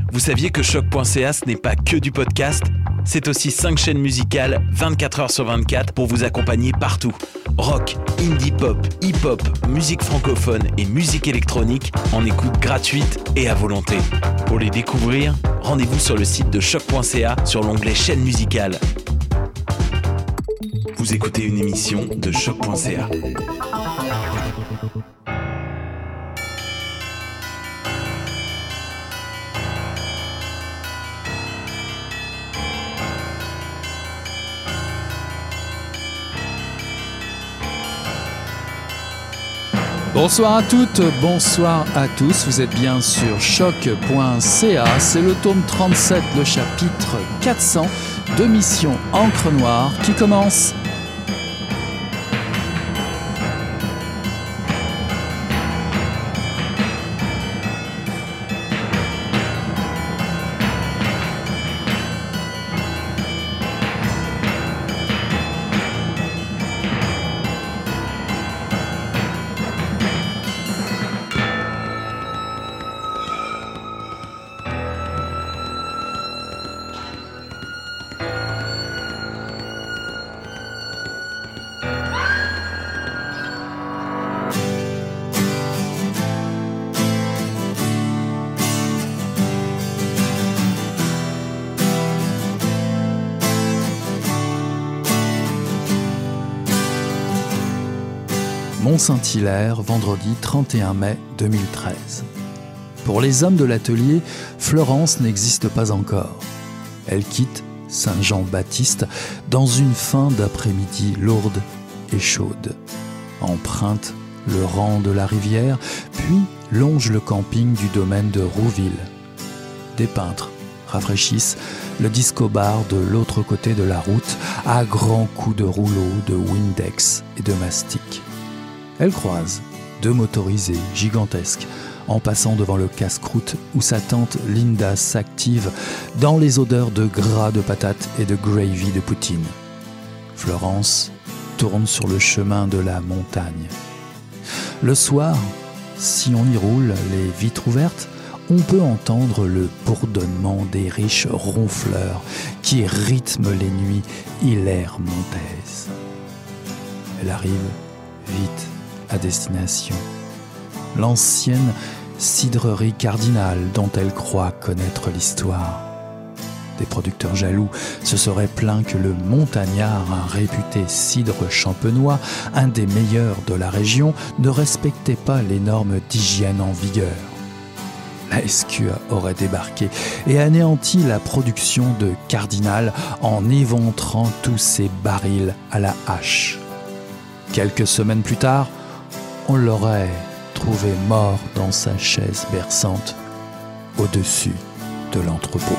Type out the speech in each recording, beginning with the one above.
Vous saviez que choc.ca ce n'est pas que du podcast ? C'est aussi 5 chaînes musicales 24 heures sur 24 pour vous accompagner partout. Rock, indie pop, hip-hop, musique francophone et musique électronique en écoute gratuite et à volonté. Pour les découvrir, rendez-vous sur le site de choc.ca sur l'onglet chaîne musicale. Vous écoutez une émission de choc.ca. Bonsoir à toutes, bonsoir à tous, vous êtes bien sur choc.ca, c'est le tome 37, le chapitre 400 de Mission Encre Noire qui commence. Mont-Saint-Hilaire, vendredi 31 mai 2013. Pour les hommes de l'atelier, Florence n'existe pas encore. Elle quitte Saint-Jean-Baptiste dans une fin d'après-midi lourde et chaude. Emprunte le rang de la rivière, puis longe le camping du domaine de Rouville. Des peintres rafraîchissent le disco-bar de l'autre côté de la route à grands coups de rouleau, de Windex et de mastic. Elle croise deux motorisés gigantesques en passant devant le casse-croûte où sa tante Linda s'active dans les odeurs de gras de patates et de gravy de poutine. Florence tourne sur le chemin de la montagne. Le soir, si on y roule les vitres ouvertes, on peut entendre le bourdonnement des riches ronfleurs qui rythment les nuits hilaire-montaises. Elle arrive vite à destination. L'ancienne cidrerie Cardinal dont elle croit connaître l'histoire. Des producteurs jaloux se seraient plaints que le Montagnard, un réputé cidre champenois, un des meilleurs de la région, ne respectait pas les normes d'hygiène en vigueur. La SQA aurait débarqué et anéanti la production de Cardinal en éventrant tous ses barils à la hache. Quelques semaines plus tard, on l'aurait trouvé mort dans sa chaise berçante, au-dessus de l'entrepôt.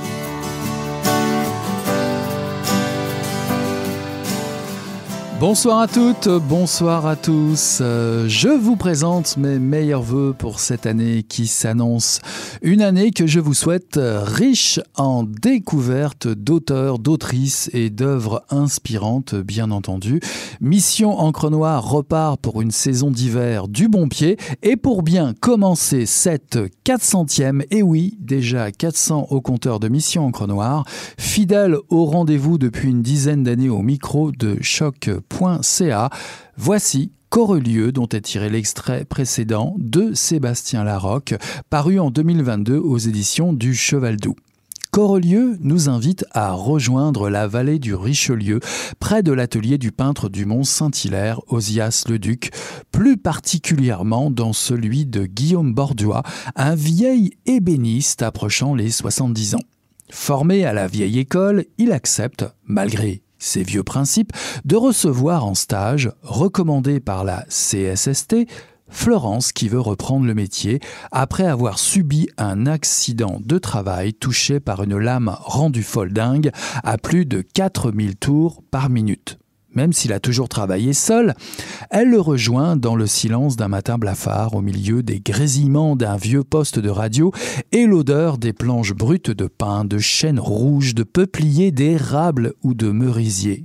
Bonsoir à toutes, bonsoir à tous. Je vous présente mes meilleurs vœux pour cette année qui s'annonce. Une année que je vous souhaite riche en découvertes d'auteurs, d'autrices et d'œuvres inspirantes, bien entendu. Mission Encre Noire repart pour une saison d'hiver du bon pied. Et pour bien commencer cette 400e, et oui, déjà 400 au compteur de Mission Encre Noire, fidèle au rendez-vous depuis une dizaine d'années au micro de choc.ca, voici Corelieu, dont est tiré l'extrait précédent de Sébastien Larocque, paru en 2022 aux éditions du Cheval Doux. Corelieu nous invite à rejoindre la vallée du Richelieu, près de l'atelier du peintre du Mont-Saint-Hilaire, Ozias Leduc, plus particulièrement dans celui de Guillaume Borduas, un vieil ébéniste approchant les 70 ans. Formé à la vieille école, il accepte, malgré ses vieux principes, de recevoir en stage, recommandé par la CSST, Florence qui veut reprendre le métier après avoir subi un accident de travail touché par une lame rendue folle dingue à plus de 4000 tours par minute. Même s'il a toujours travaillé seul, elle le rejoint dans le silence d'un matin blafard au milieu des grésillements d'un vieux poste de radio et l'odeur des planches brutes de pin, de chêne rouge, de peuplier, d'érable ou de merisier.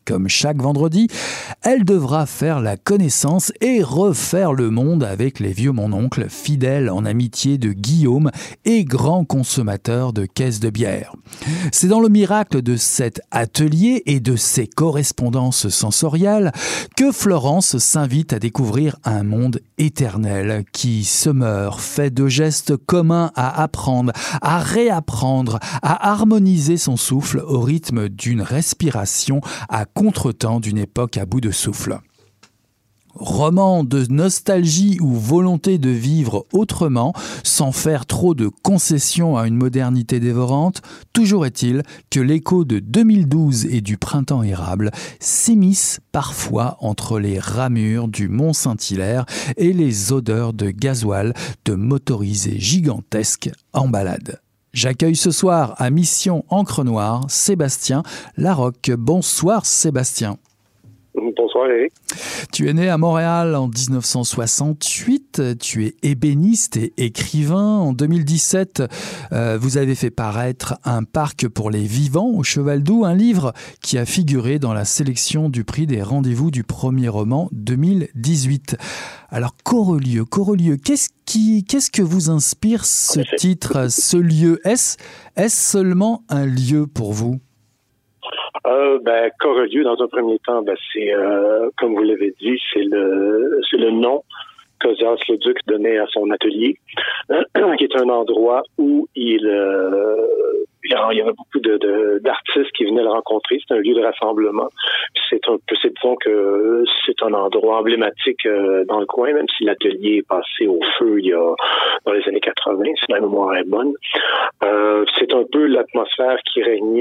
Comme chaque vendredi, elle devra faire la connaissance et refaire le monde avec les vieux mon-oncle, fidèle en amitié de Guillaume et grand consommateur de caisses de bière. C'est dans le miracle de cet atelier et de ses correspondances sensorielles que Florence s'invite à découvrir un monde éternel qui se meurt, fait de gestes communs à apprendre, à réapprendre, à harmoniser son souffle au rythme d'une respiration à contretemps d'une époque à bout de souffle. Roman de nostalgie ou volonté de vivre autrement, sans faire trop de concessions à une modernité dévorante, toujours est-il que l'écho de 2012 et du printemps érable s'immisce parfois entre les ramures du Mont-Saint-Hilaire et les odeurs de gasoil de motorisés gigantesques en balade. J'accueille ce soir à Mission Encre Noire Sébastien Larocque. Bonsoir Sébastien. Bonsoir Eric. Tu es né à Montréal en 1968, tu es ébéniste et écrivain. En 2017, vous avez fait paraître Un parc pour les vivants au Cheval Doux, un livre qui a figuré dans la sélection du prix des rendez-vous du premier roman 2018. Alors Corelieu, qu'est-ce que vous inspire ce titre, ce lieu? Est-ce seulement un lieu pour vous? Corelieu, dans un premier temps, c'est comme vous l'avez dit, c'est le nom qu'Ozias Leduc donnait à son atelier, qui est un endroit où il y avait beaucoup d'artistes qui venaient le rencontrer. C'est un lieu de rassemblement. Disons que c'est un endroit emblématique dans le coin, même si l'atelier est passé au feu dans les années 80, si ma mémoire est bonne. C'est un peu l'atmosphère qui règne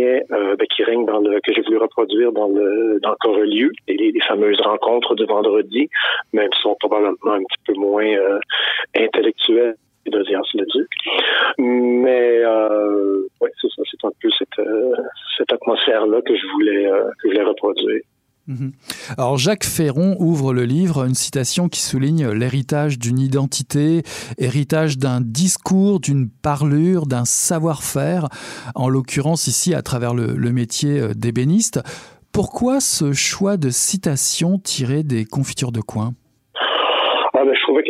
que j'ai voulu reproduire dans Corelieu, les fameuses rencontres du vendredi, même si sont probablement un petit peu moins intellectuelles d'Ozias Leduc. Mais c'est ça, c'est un peu cette atmosphère-là que je voulais reproduire. Alors Jacques Ferron ouvre le livre, une citation qui souligne l'héritage d'une identité, héritage d'un discours, d'une parlure, d'un savoir-faire, en l'occurrence ici à travers le métier d'ébéniste. Pourquoi ce choix de citation tirée des confitures de coin? Je trouvais que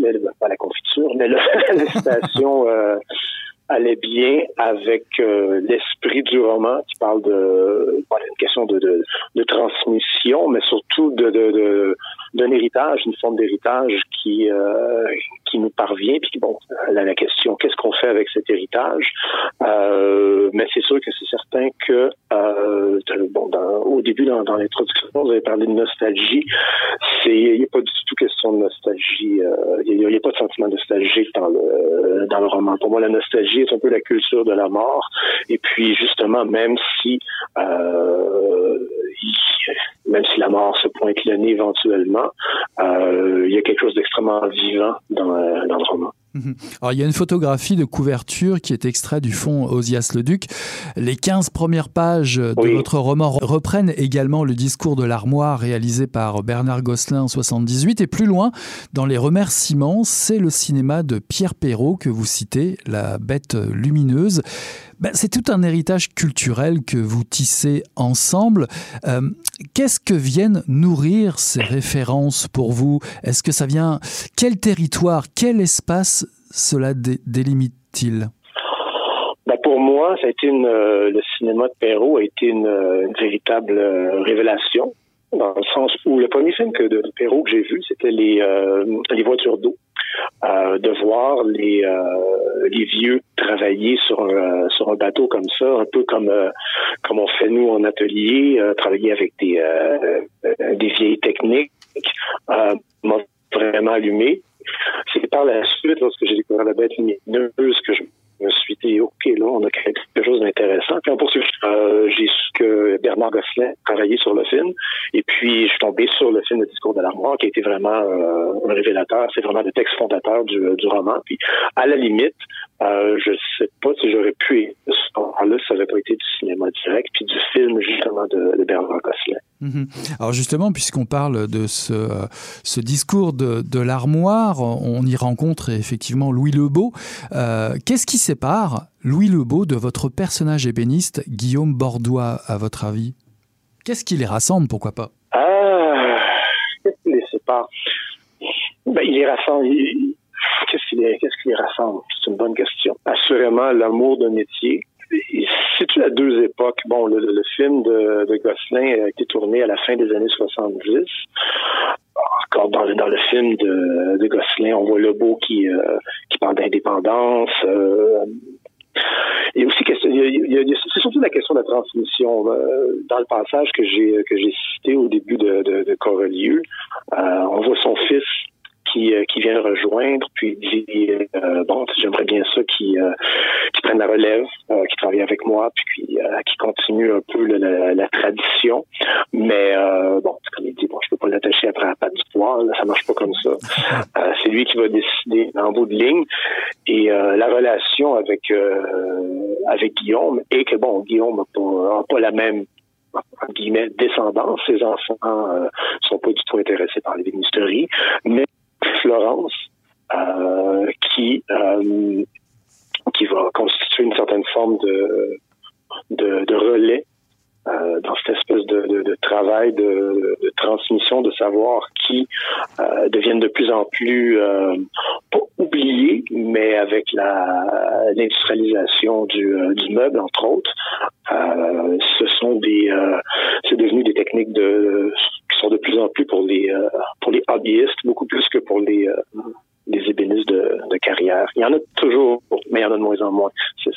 la citation allait bien avec l'esprit du roman qui parle d'une question de transmission, mais surtout d'un héritage, une forme d'héritage qui nous parvient. Puis la question, qu'est-ce qu'on fait avec cet héritage? Mais c'est sûr que c'est certain que au début dans l'introduction, vous avez parlé de nostalgie. Il n'y a pas du tout question de nostalgie. Il n'y a pas de sentiment nostalgique dans le roman. Pour moi, la nostalgie est un peu la culture de la mort. Et puis justement, même si la mort se pointe le nez éventuellement, il y a quelque chose d'extrêmement vivant dans le roman. Alors, il y a une photographie de couverture qui est extraite du fonds Ozias Leduc. Les 15 premières pages de votre roman reprennent également le discours de l'armoire réalisé par Bernard Gosselin en 78. Et plus loin, dans les remerciements, c'est le cinéma de Pierre Perrault que vous citez, La Bête lumineuse. C'est tout un héritage culturel que vous tissez ensemble. Qu'est-ce que viennent nourrir ces références pour vous? Est-ce que ça vient... Quel territoire, quel espace cela délimite-t-il? Pour moi, ça a été le cinéma de Perrault a été une véritable révélation, dans le sens où le premier film de Perrault que j'ai vu, c'était les voitures d'eau. De voir les vieux travailler sur un bateau comme ça, un peu comme on fait nous en atelier, travailler avec des vieilles techniques, m'a vraiment allumé. C'est par la suite, lorsque j'ai découvert La Bête lumineuse, que je me suis dit, OK, là, on a créé quelque chose d'intéressant. Puis en poursuite, j'ai su que Bernard Gosselin travaillait sur le film. Et puis, je suis tombé sur le film Le Discours de l'armoire, qui a été vraiment un révélateur. C'est vraiment le texte fondateur du roman. Puis, à la limite, je sais pas si j'aurais pu, là, ça n'aurait pas été du cinéma direct, puis du film, justement, de Bernard Gosselin. Alors justement, puisqu'on parle de ce discours de l'armoire, on y rencontre effectivement Louis Lebeau. Qu'est-ce qui sépare Louis Lebeau de votre personnage ébéniste, Guillaume Bordois, à votre avis? Qu'est-ce qui les rassemble, pourquoi pas? Qu'est-ce qui les sépare? Il les rassemble. Qu'est-ce qui les rassemble? C'est une bonne question. Assurément, l'amour d'un métier. Il se situe à deux époques. Bon, le film de Gosselin a été tourné à la fin des années 70. Encore dans le film de Gosselin, on voit Lebeau qui parle d'indépendance. Et aussi, c'est surtout la question de la transmission. Dans le passage que j'ai cité au début de Corelieu, on voit son fils qui vient le rejoindre, puis il dit j'aimerais bien ça qu'il prenne la relève, qu'il travaille avec moi, puis qu'il continue un peu la tradition. Mais comme il dit, je peux pas l'attacher après la patte du poire, là, ça marche pas comme ça. C'est lui qui va décider en bout de ligne. Et la relation avec Guillaume est que Guillaume n'a pas la même entre guillemets descendance. Ses enfants sont pas du tout intéressés par l'ébénisterie, mais Florence, qui va constituer une certaine forme de relais dans cette espèce de travail de transmission de savoir qui deviennent de plus en plus pas oubliés, mais avec l'industrialisation du meuble entre autres, c'est devenu des techniques qui sont de plus en plus pour les hobbyistes, beaucoup plus que pour les ébénistes de carrière. Il y en a toujours, mais il y en a de moins en moins. C'est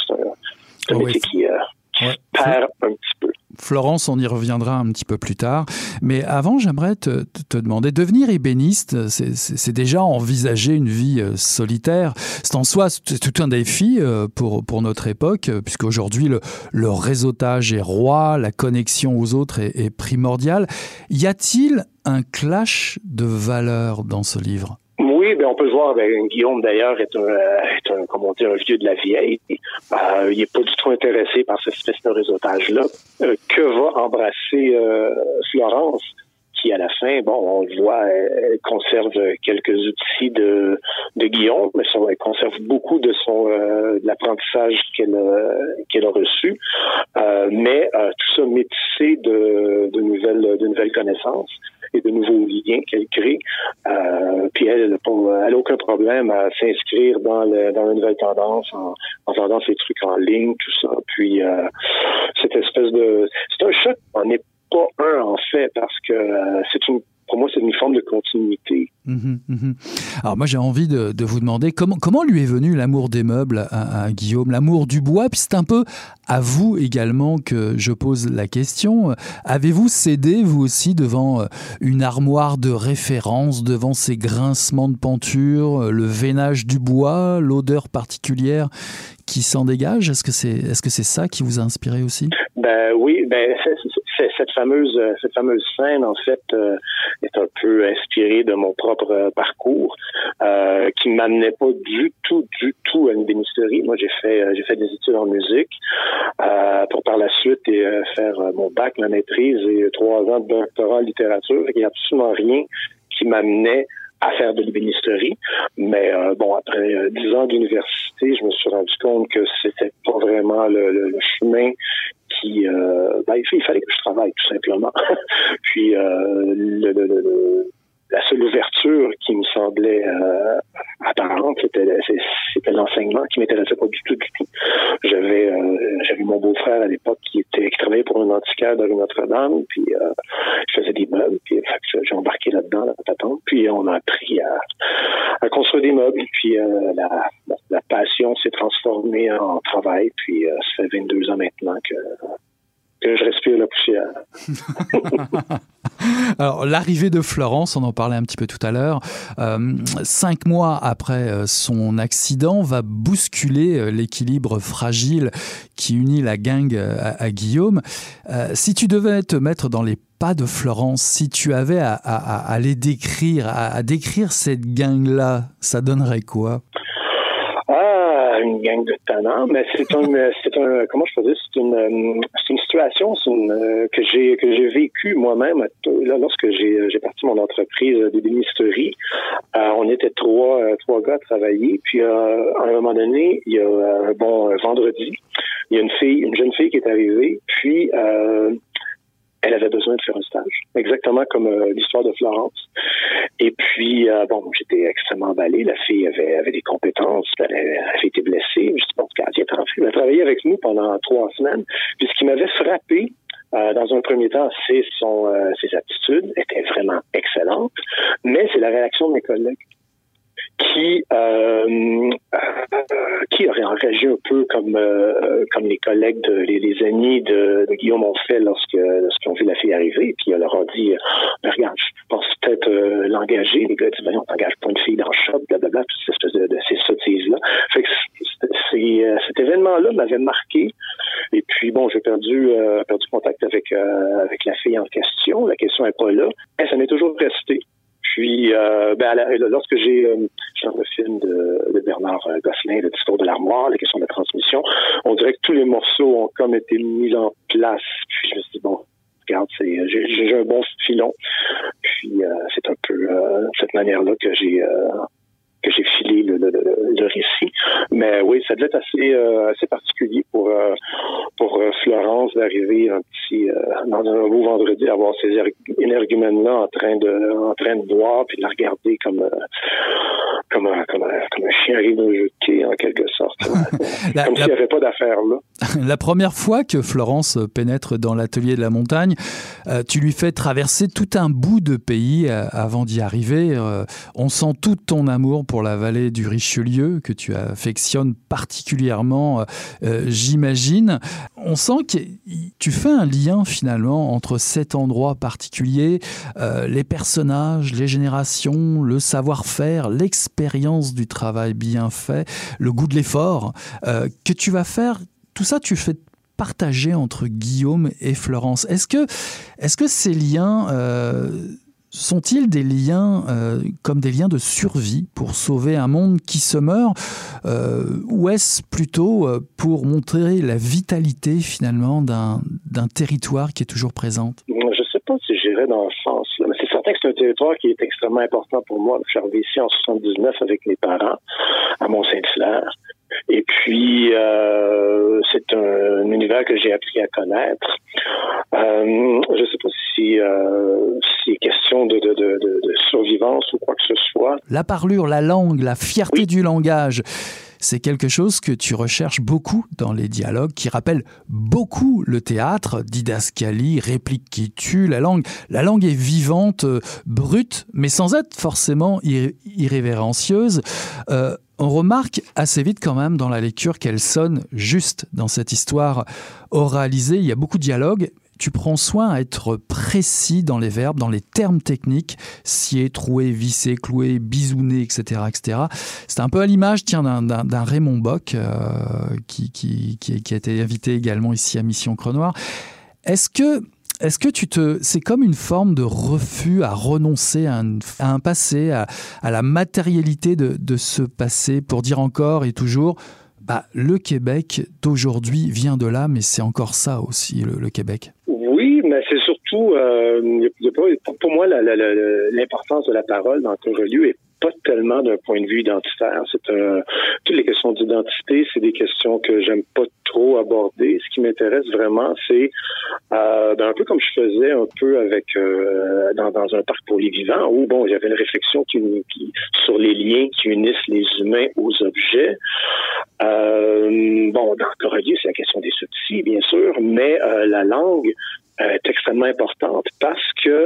un métier qui perd un petit peu. Florence, on y reviendra un petit peu plus tard. Mais avant, j'aimerais te demander, devenir ébéniste, c'est déjà envisager une vie solitaire. C'est en soi, c'est tout un défi pour notre époque, puisqu'aujourd'hui, le réseautage est roi, la connexion aux autres est primordiale. Y a-t-il un clash de valeurs dans ce livre? Oui, on peut le voir. Guillaume, d'ailleurs, est un, comme on dit, un vieux de la vieille. Il n'est pas du tout intéressé par cette espèce de réseautage-là. Que va embrasser Florence, qui, à la fin, on le voit, elle conserve quelques outils de Guillaume, mais elle conserve beaucoup de l'apprentissage qu'elle a reçu. Mais tout ça métissé de nouvelles connaissances et de nouveaux liens qu'elle crée. Puis elle n'a aucun problème à s'inscrire dans la nouvelle tendance en vendant ses trucs en ligne, tout ça. Puis cette espèce c'est un choc, on n'est pas un en fait, parce que pour moi, c'est une forme de continuité. Alors moi, j'ai envie de vous demander comment lui est venu l'amour des meubles à Guillaume, l'amour du bois, puis c'est un peu à vous également que je pose la question. Avez-vous cédé, vous aussi, devant une armoire de référence, devant ces grincements de penture, le veinage du bois, l'odeur particulière qui s'en dégage? Est-ce que c'est ça qui vous a inspiré aussi? Oui, cette fameuse scène, en fait, est un peu inspirée de mon propre parcours, qui m'amenait pas du tout à une ébénisterie. Moi, j'ai fait des études en musique, pour par la suite faire mon bac, ma maîtrise et 3 ans de doctorat en littérature. Il n'y a absolument rien qui m'amenait à faire de l'ébénisterie. Mais après 10 ans d'université, je me suis rendu compte que c'était pas vraiment le chemin qui... il fallait que je travaille, tout simplement. Puis la seule ouverture qui me semblait apparente, c'était l'enseignement qui m'intéressait pas du tout. J'avais mon beau-frère à l'époque qui travaillait pour un antiquaire de rue Notre-Dame, puis je faisais des meubles, puis j'ai embarqué là-dedans, la patente, puis on a appris à construire des meubles, puis la passion s'est transformée en travail, puis ça fait 22 ans maintenant que je respire la poussière. Alors, l'arrivée de Florence, on en parlait un petit peu tout à l'heure, 5 mois après son accident, va bousculer l'équilibre fragile qui unit la gang à Guillaume. Si tu devais te mettre dans les pas de Florence, si tu avais à les décrire, à décrire cette gang-là, ça donnerait quoi? Une gang de tannants, mais c'est un comment je peux dire, c'est une situation que j'ai vécue moi-même lorsque j'ai parti mon entreprise d'ébénisterie. On était trois gars à travailler, puis à un moment donné, il y a un vendredi, il y a une jeune fille qui est arrivée, puis elle avait besoin de faire un stage, exactement comme l'histoire de Florence. Et puis, j'étais extrêmement emballé. La fille avait des compétences, elle avait été blessée. Je me suis dit, bon, elle a travaillé avec nous pendant 3 semaines. Puis ce qui m'avait frappé, dans un premier temps, c'est ses aptitudes étaient vraiment excellentes, mais c'est la réaction de mes collègues qui auraient réagi un peu comme les collègues, les amis de Guillaume Onfray lorsqu'ils ont vu la fille arriver, puis elle leur a dit regarde, je pense peut-être l'engager. Les gars disent on t'engage pas une fille dans le shop, blablabla, toutes ces espèces de ces sottises-là. Fait que cet événement-là m'avait marqué. Et puis j'ai perdu contact avec la fille en question. La question n'est pas là. Et ça m'est toujours resté. Puis, lorsque j'ai dans le film de Bernard Gosselin, le discours de l'armoire, la question de la transmission, on dirait que tous les morceaux ont comme été mis en place. Puis je me suis dit, bon, regarde, j'ai un bon filon. Puis c'est un peu cette manière-là que j'ai filé le récit. Mais oui, ça devait être assez particulier pour Florence d'arriver dans un beau vendredi, avoir ces énergumènes-là en train de boire, puis de la regarder comme un chien arrive d'un jeu de quai, en quelque sorte. Comme s'il n'y avait pas d'affaire là. La première fois que Florence pénètre dans l'atelier de la montagne, tu lui fais traverser tout un bout de pays avant d'y arriver. On sent tout ton amour pour la vallée du Richelieu, que tu affectionnes particulièrement, j'imagine. On sent que tu fais un lien finalement entre cet endroit particulier, les personnages, les générations, le savoir-faire, l'expérience du travail bien fait, le goût de l'effort, que tu vas faire. Tout ça, tu fais partager entre Guillaume et Florence. Est-ce que ces liens sont-ils des liens comme des liens de survie pour sauver un monde qui se meurt, ou est-ce plutôt pour montrer la vitalité finalement d'un territoire qui est toujours présente? Je ne sais pas si j'irais dans ce sens-là, mais c'est certain que c'est un territoire qui est extrêmement important pour moi. Je suis arrivé ici en 79 avec mes parents à Mont-Saint-Hilaire. Et puis, c'est un univers que j'ai appris à connaître. Je ne sais pas si c'est question de survivance ou quoi que ce soit. La parlure, la langue, la fierté du langage, c'est quelque chose que tu recherches beaucoup dans les dialogues, qui rappellent beaucoup le théâtre, didascalie, réplique qui tue. La langue est vivante, brute, mais sans être forcément irrévérencieuse. On remarque assez vite quand même dans la lecture qu'elle sonne juste dans cette histoire oralisée. Il y a beaucoup de dialogues. Tu prends soin à être précis dans les verbes, dans les termes techniques, scier, trouer, visser, clouer, bisouner, etc., etc. C'est un peu à l'image, d'un Raymond Bock qui a été invité également ici à Mission Crenoir. Est-ce que c'est comme une forme de refus à renoncer à un passé, à la matérialité de ce passé, pour dire encore et toujours, le Québec d'aujourd'hui vient de là, mais c'est encore ça aussi, le Québec. Oui, mais c'est surtout, pour moi, l'importance de la parole dans Corelieu est pas tellement d'un point de vue identitaire. Toutes les questions d'identité, c'est des questions que j'aime pas trop aborder. Ce qui m'intéresse vraiment, c'est un peu comme je faisais un peu avec dans un parc pour les vivants, où j'avais une réflexion sur les liens qui unissent les humains aux objets. Dans Corelieu, c'est la question des subtils, bien sûr, mais la langue est extrêmement importante parce que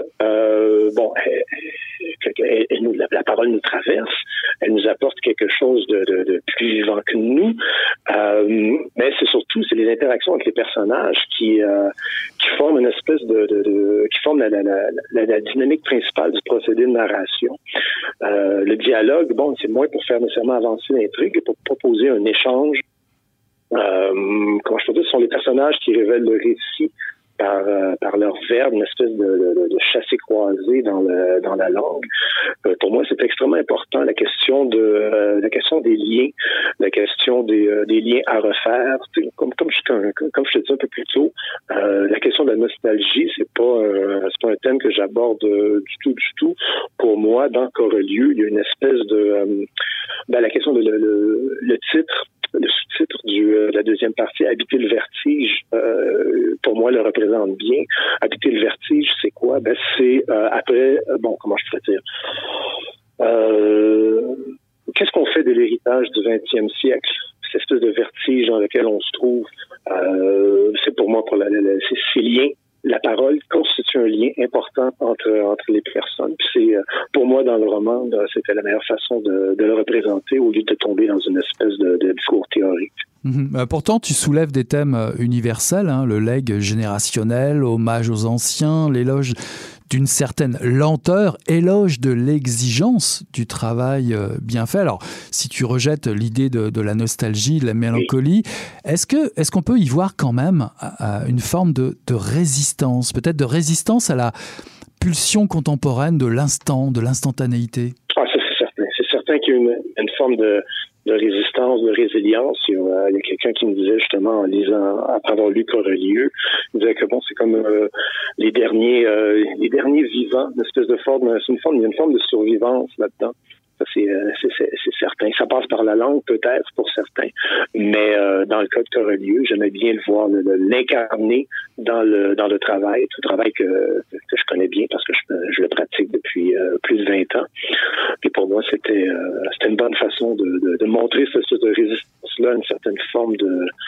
la parole nous traverse, elle nous apporte quelque chose de plus vivant que nous, mais c'est les interactions avec les personnages qui forment une espèce qui forment la dynamique principale du procédé de narration. Le dialogue, c'est moins pour faire nécessairement avancer l'intrigue, pour proposer un échange. Comment je peux dire, ce sont les personnages qui révèlent le récit par leur verbe, une espèce de chassé-croisé dans la langue. Pour moi, c'est extrêmement important, la question des liens, la question des liens à refaire. Comme je te disais un peu plus tôt, la question de la nostalgie, c'est pas un thème que j'aborde du tout. Pour moi, dans Corelieu, il y a une espèce de la question de le titre le sous-titre de la deuxième partie, Habiter le vertige, pour moi, le représente bien. Habiter le vertige, c'est quoi? C'est après, comment je pourrais dire? Qu'est-ce qu'on fait de l'héritage du 20e siècle? Cette espèce de vertige dans lequel on se trouve. C'est pour moi, ces liens. La parole constitue un lien important entre les personnes. Puis c'est, pour moi, dans le roman, c'était la meilleure façon de le représenter au lieu de tomber dans une espèce de discours théorique. Pourtant, tu soulèves des thèmes universels, le legs générationnel, hommage aux anciens, l'éloge d'une certaine lenteur, éloge de l'exigence du travail bien fait. Alors, si tu rejettes l'idée de la nostalgie, de la mélancolie, est-ce qu'on peut y voir quand même une forme de résistance, peut-être de résistance à la pulsion contemporaine de l'instant, de l'instantanéité? Ça, c'est certain. C'est certain qu'il y a une forme de résistance, de résilience. Il y a quelqu'un qui me disait justement en lisant, après avoir lu Corelieu, il disait que c'est comme les derniers vivants, une espèce de forme, il y a une forme de survivance là-dedans. Ça, c'est certain. Ça passe par la langue, peut-être, pour certains. Mais dans le cas de Corelieu, j'aimais bien le voir, l'incarner dans le travail. Tout le travail que je connais bien parce que je le pratique depuis plus de 20 ans. Et pour moi, c'était une bonne façon de montrer cette résistance-là, une certaine forme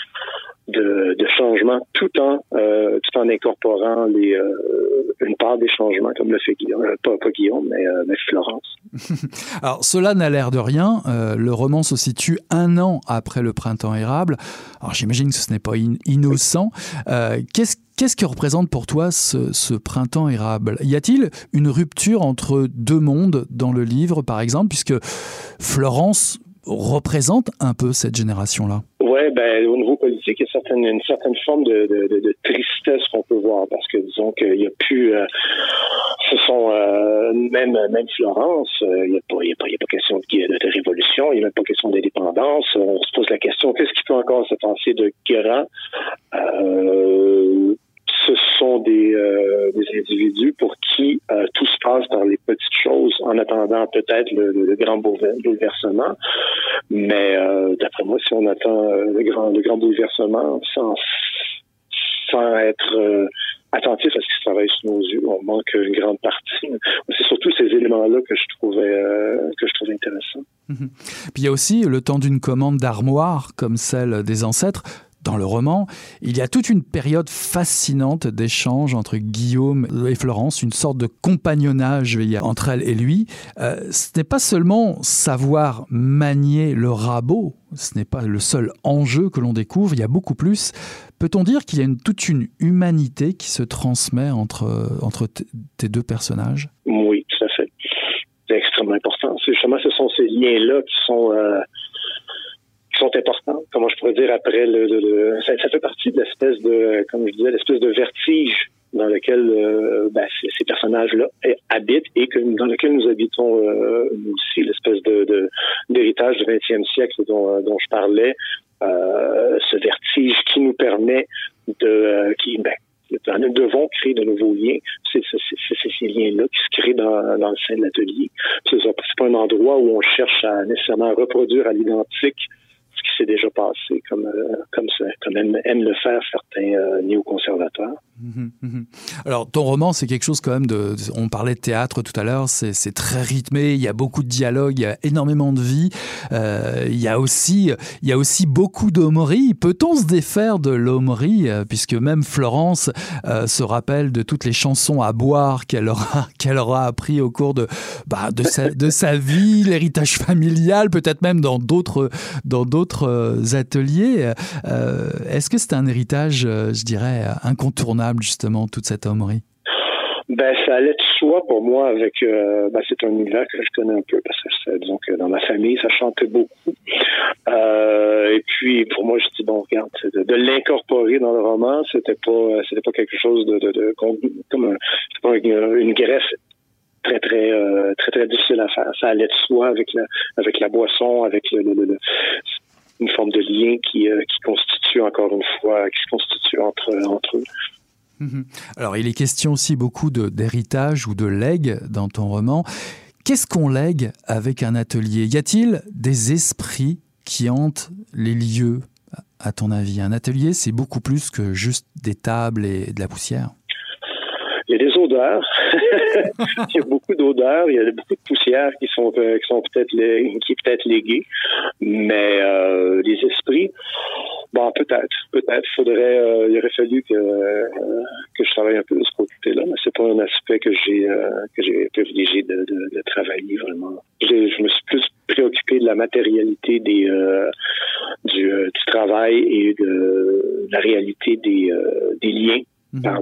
de changement, tout en incorporant une part des changements, comme le fait Guillaume, pas Guillaume, mais Florence. Alors, cela n'a l'air de rien. Le roman se situe 1 an après le printemps érable. Alors, j'imagine que ce n'est pas innocent. Qu'est-ce que représente pour toi ce printemps érable? Y a-t-il une rupture entre deux mondes dans le livre, par exemple, puisque Florence représente un peu cette génération-là? Oui, au niveau politique, il y a une certaine forme de tristesse qu'on peut voir, parce que disons qu'il n'y a plus, ce sont même Florence, il n'y a pas question de révolution, il n'y a même pas question d'indépendance. On se pose la question, qu'est-ce qui peut encore se passer de grand? Ce sont des individus pour qui tout se passe par les petites choses, en attendant peut-être le grand bouleversement. Mais d'après moi, si on attend le grand bouleversement sans être attentif à ce qui se travaille sous nos yeux, on manque une grande partie. C'est surtout ces éléments-là que je trouvais intéressants. Puis il y a aussi le temps d'une commande d'armoire, comme celle des ancêtres. Dans le roman, il y a toute une période fascinante d'échanges entre Guillaume et Florence, une sorte de compagnonnage entre elle et lui. Ce n'est pas seulement savoir manier le rabot, ce n'est pas le seul enjeu que l'on découvre, il y a beaucoup plus. Peut-on dire qu'il y a toute une humanité qui se transmet entre tes deux personnages? Oui, tout à fait. C'est extrêmement important. Justement, ce sont ces liens-là qui sont importants. Comment je pourrais dire après ça fait partie de l'espèce de, comme je disais, l'espèce de vertige dans lequel ces personnages-là habitent et dans lequel nous habitons nous aussi, l'espèce d'héritage du 20e siècle dont je parlais, ce vertige qui nous permet nous devons créer de nouveaux liens. C'est ces liens-là qui se créent dans le sein de l'atelier. C'est pas un endroit où on cherche à nécessairement reproduire à l'identique ce qui s'est déjà passé, comme aiment le faire certains néoconservateurs. Alors, ton roman, c'est quelque chose quand même on parlait de théâtre tout à l'heure, c'est très rythmé, il y a beaucoup de dialogues, il y a énormément de vie, il y a aussi beaucoup d'hommerie. Peut-on se défaire de l'hommerie, puisque même Florence se rappelle de toutes les chansons à boire qu'elle aura appris au cours de sa vie, l'héritage familial, peut-être même dans d'autres ateliers. Est-ce que c'est un héritage, je dirais, incontournable, justement, toute cette hommerie? Ça allait de soi pour moi avec... c'est un univers que je connais un peu, parce que disons que dans ma famille, ça chantait beaucoup. Et puis, pour moi, je dis, regarde, de l'incorporer dans le roman, c'était pas quelque chose c'était pas une greffe très, très, très, très difficile à faire. Ça allait de soi avec la boisson, avec une forme de lien qui constitue, encore une fois, qui se constitue entre eux. Alors, il est question aussi beaucoup d'héritage ou de legs dans ton roman. Qu'est-ce qu'on lègue avec un atelier? Y a-t-il des esprits qui hantent les lieux, à ton avis? Un atelier, c'est beaucoup plus que juste des tables et de la poussière. Il y a des odeurs. Il y a beaucoup d'odeurs. Il y a beaucoup de poussière qui sont peut-être léguées. Mais les esprits, bon, peut-être. Il aurait fallu que je travaille un peu de ce côté-là, mais c'est pas un aspect que j'ai privilégié de travailler vraiment. Je me suis plus préoccupé de la matérialité du travail et de la réalité des liens par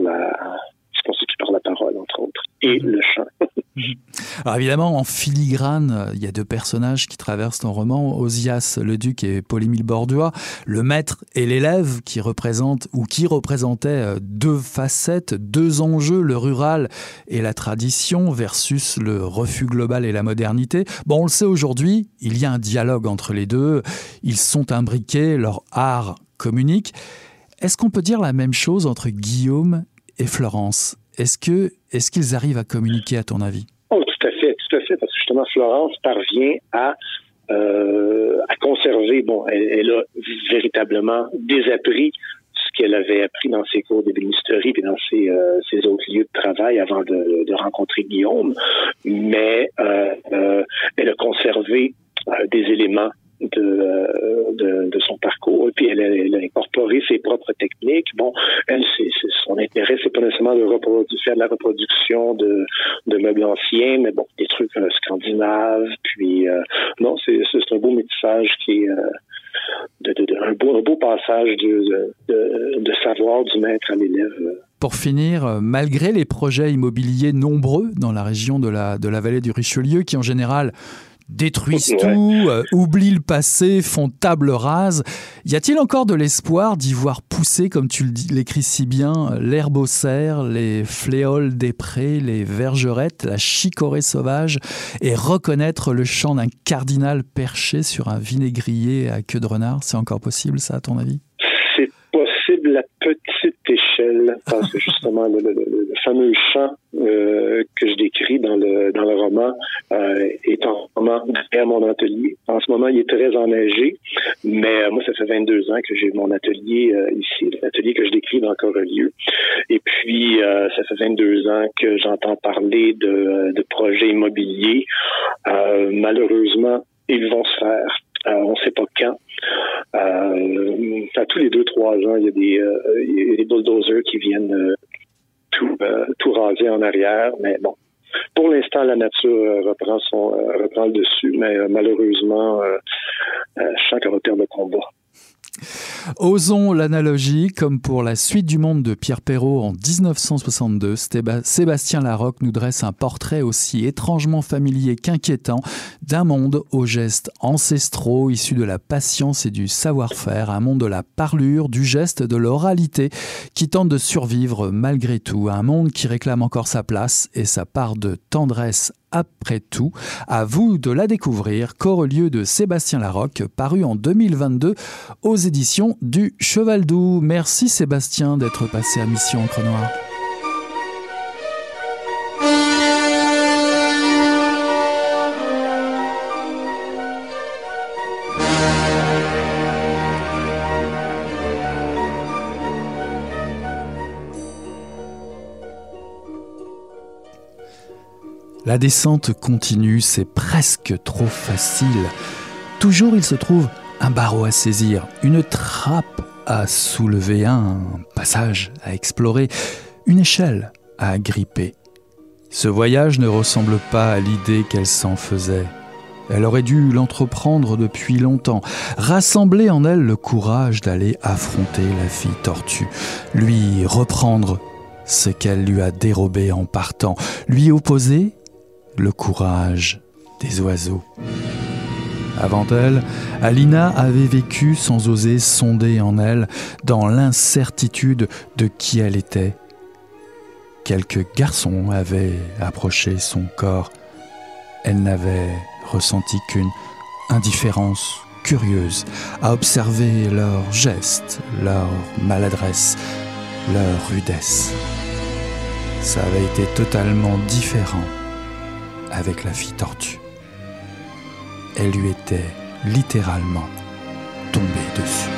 la parole, entre autres, et le chant. Alors évidemment, en filigrane, il y a deux personnages qui traversent ton roman, Ozias Leduc et Paul-Émile Borduas, le maître et l'élève qui représentaient deux facettes, deux enjeux, le rural et la tradition versus le refus global et la modernité. Bon, on le sait aujourd'hui, il y a un dialogue entre les deux, ils sont imbriqués, leur art communique. Est-ce qu'on peut dire la même chose entre Guillaume et Florence? Est-ce qu'ils arrivent à communiquer, à ton avis? Oh, tout à fait, parce que justement, Florence parvient à conserver, bon, elle a véritablement désappris ce qu'elle avait appris dans ses cours d'ébénisterie et dans ses autres lieux de travail avant de rencontrer Guillaume, mais elle a conservé des éléments de son parcours, et puis elle a incorporé ses propres techniques. Bon, elle, son intérêt, c'est pas nécessairement de faire de la reproduction de meubles anciens, mais bon, des trucs scandinaves, puis non, c'est un beau métissage qui est un beau passage de savoir du maître à l'élève. Pour finir, malgré les projets immobiliers nombreux dans la région de la vallée du Richelieu, qui en général détruisent tout, oublient le passé, font table rase. Y a-t-il encore de l'espoir d'y voir pousser, comme tu l'écris si bien, l'herbe aux serres, les fléoles des prés, les vergerettes, la chicorée sauvage, et reconnaître le chant d'un cardinal perché sur un vinaigrier à queue de renard? C'est encore possible, ça, à ton avis? C'est possible à petite échelle, parce que justement, le fameux chant que je décris dans le roman est en ce moment derrière mon atelier. En ce moment, il est très enneigé, mais moi, ça fait 22 ans que j'ai mon atelier ici, l'atelier que je décris dans Corelieu. Et puis, ça fait 22 ans que j'entends parler de projets immobiliers. Malheureusement, ils vont se faire. On ne sait pas quand. À tous les 2-3 ans, il y a des bulldozers qui viennent tout raser en arrière. Mais bon, pour l'instant, la nature reprend le dessus, mais malheureusement, je sens qu'elle va perdre le combat. Osons l'analogie, comme pour La Suite du monde de Pierre Perrault en 1962, Sébastien Larocque nous dresse un portrait aussi étrangement familier qu'inquiétant d'un monde aux gestes ancestraux, issus de la patience et du savoir-faire, un monde de la parlure, du geste, de l'oralité, qui tente de survivre malgré tout, un monde qui réclame encore sa place et sa part de tendresse après tout. À vous de la découvrir, Corelieu de Sébastien Larocque, paru en 2022 aux éditions du Cheval Doux. Merci Sébastien d'être passé à Mission Encre Noire. La descente continue, c'est presque trop facile. Toujours il se trouve un barreau à saisir, une trappe à soulever, un passage à explorer, une échelle à agripper. Ce voyage ne ressemble pas à l'idée qu'elle s'en faisait. Elle aurait dû l'entreprendre depuis longtemps, rassembler en elle le courage d'aller affronter la fille tortue, lui reprendre ce qu'elle lui a dérobé en partant, lui opposer le courage des oiseaux. Avant elle, Alina avait vécu sans oser sonder en elle, dans l'incertitude de qui elle était. Quelques garçons avaient approché son corps. Elle n'avait ressenti qu'une indifférence curieuse à observer leurs gestes, leur maladresse, leur rudesse. Ça avait été totalement différent avec la fille tortue. Elle lui était littéralement tombée dessus.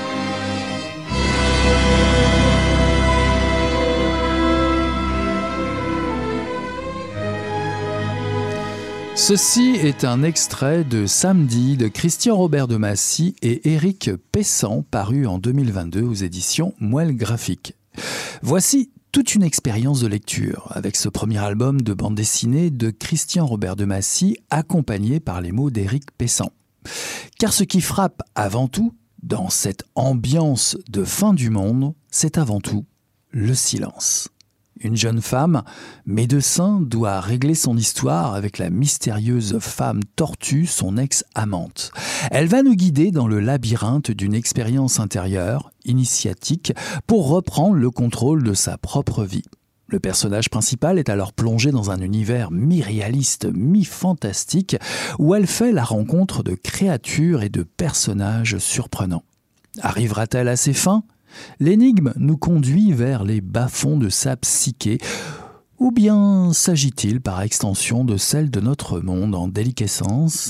Ceci est un extrait de Samedi de Christian Robert de Massy et Éric Pessan, paru en 2022 aux éditions Moelle Graphique. Voici toute une expérience de lecture avec ce premier album de bande dessinée de Christian Robert de Massy, accompagné par les mots d'Éric Pessan. Car ce qui frappe avant tout, dans cette ambiance de fin du monde, c'est avant tout le silence. Une jeune femme, médecin, doit régler son histoire avec la mystérieuse femme tortue, son ex-amante. Elle va nous guider dans le labyrinthe d'une expérience intérieure, initiatique, pour reprendre le contrôle de sa propre vie. Le personnage principal est alors plongé dans un univers mi-réaliste, mi-fantastique, où elle fait la rencontre de créatures et de personnages surprenants. Arrivera-t-elle à ses fins ? L'énigme nous conduit vers les bas-fonds de sa psyché, ou bien s'agit-il par extension de celle de notre monde en déliquescence ?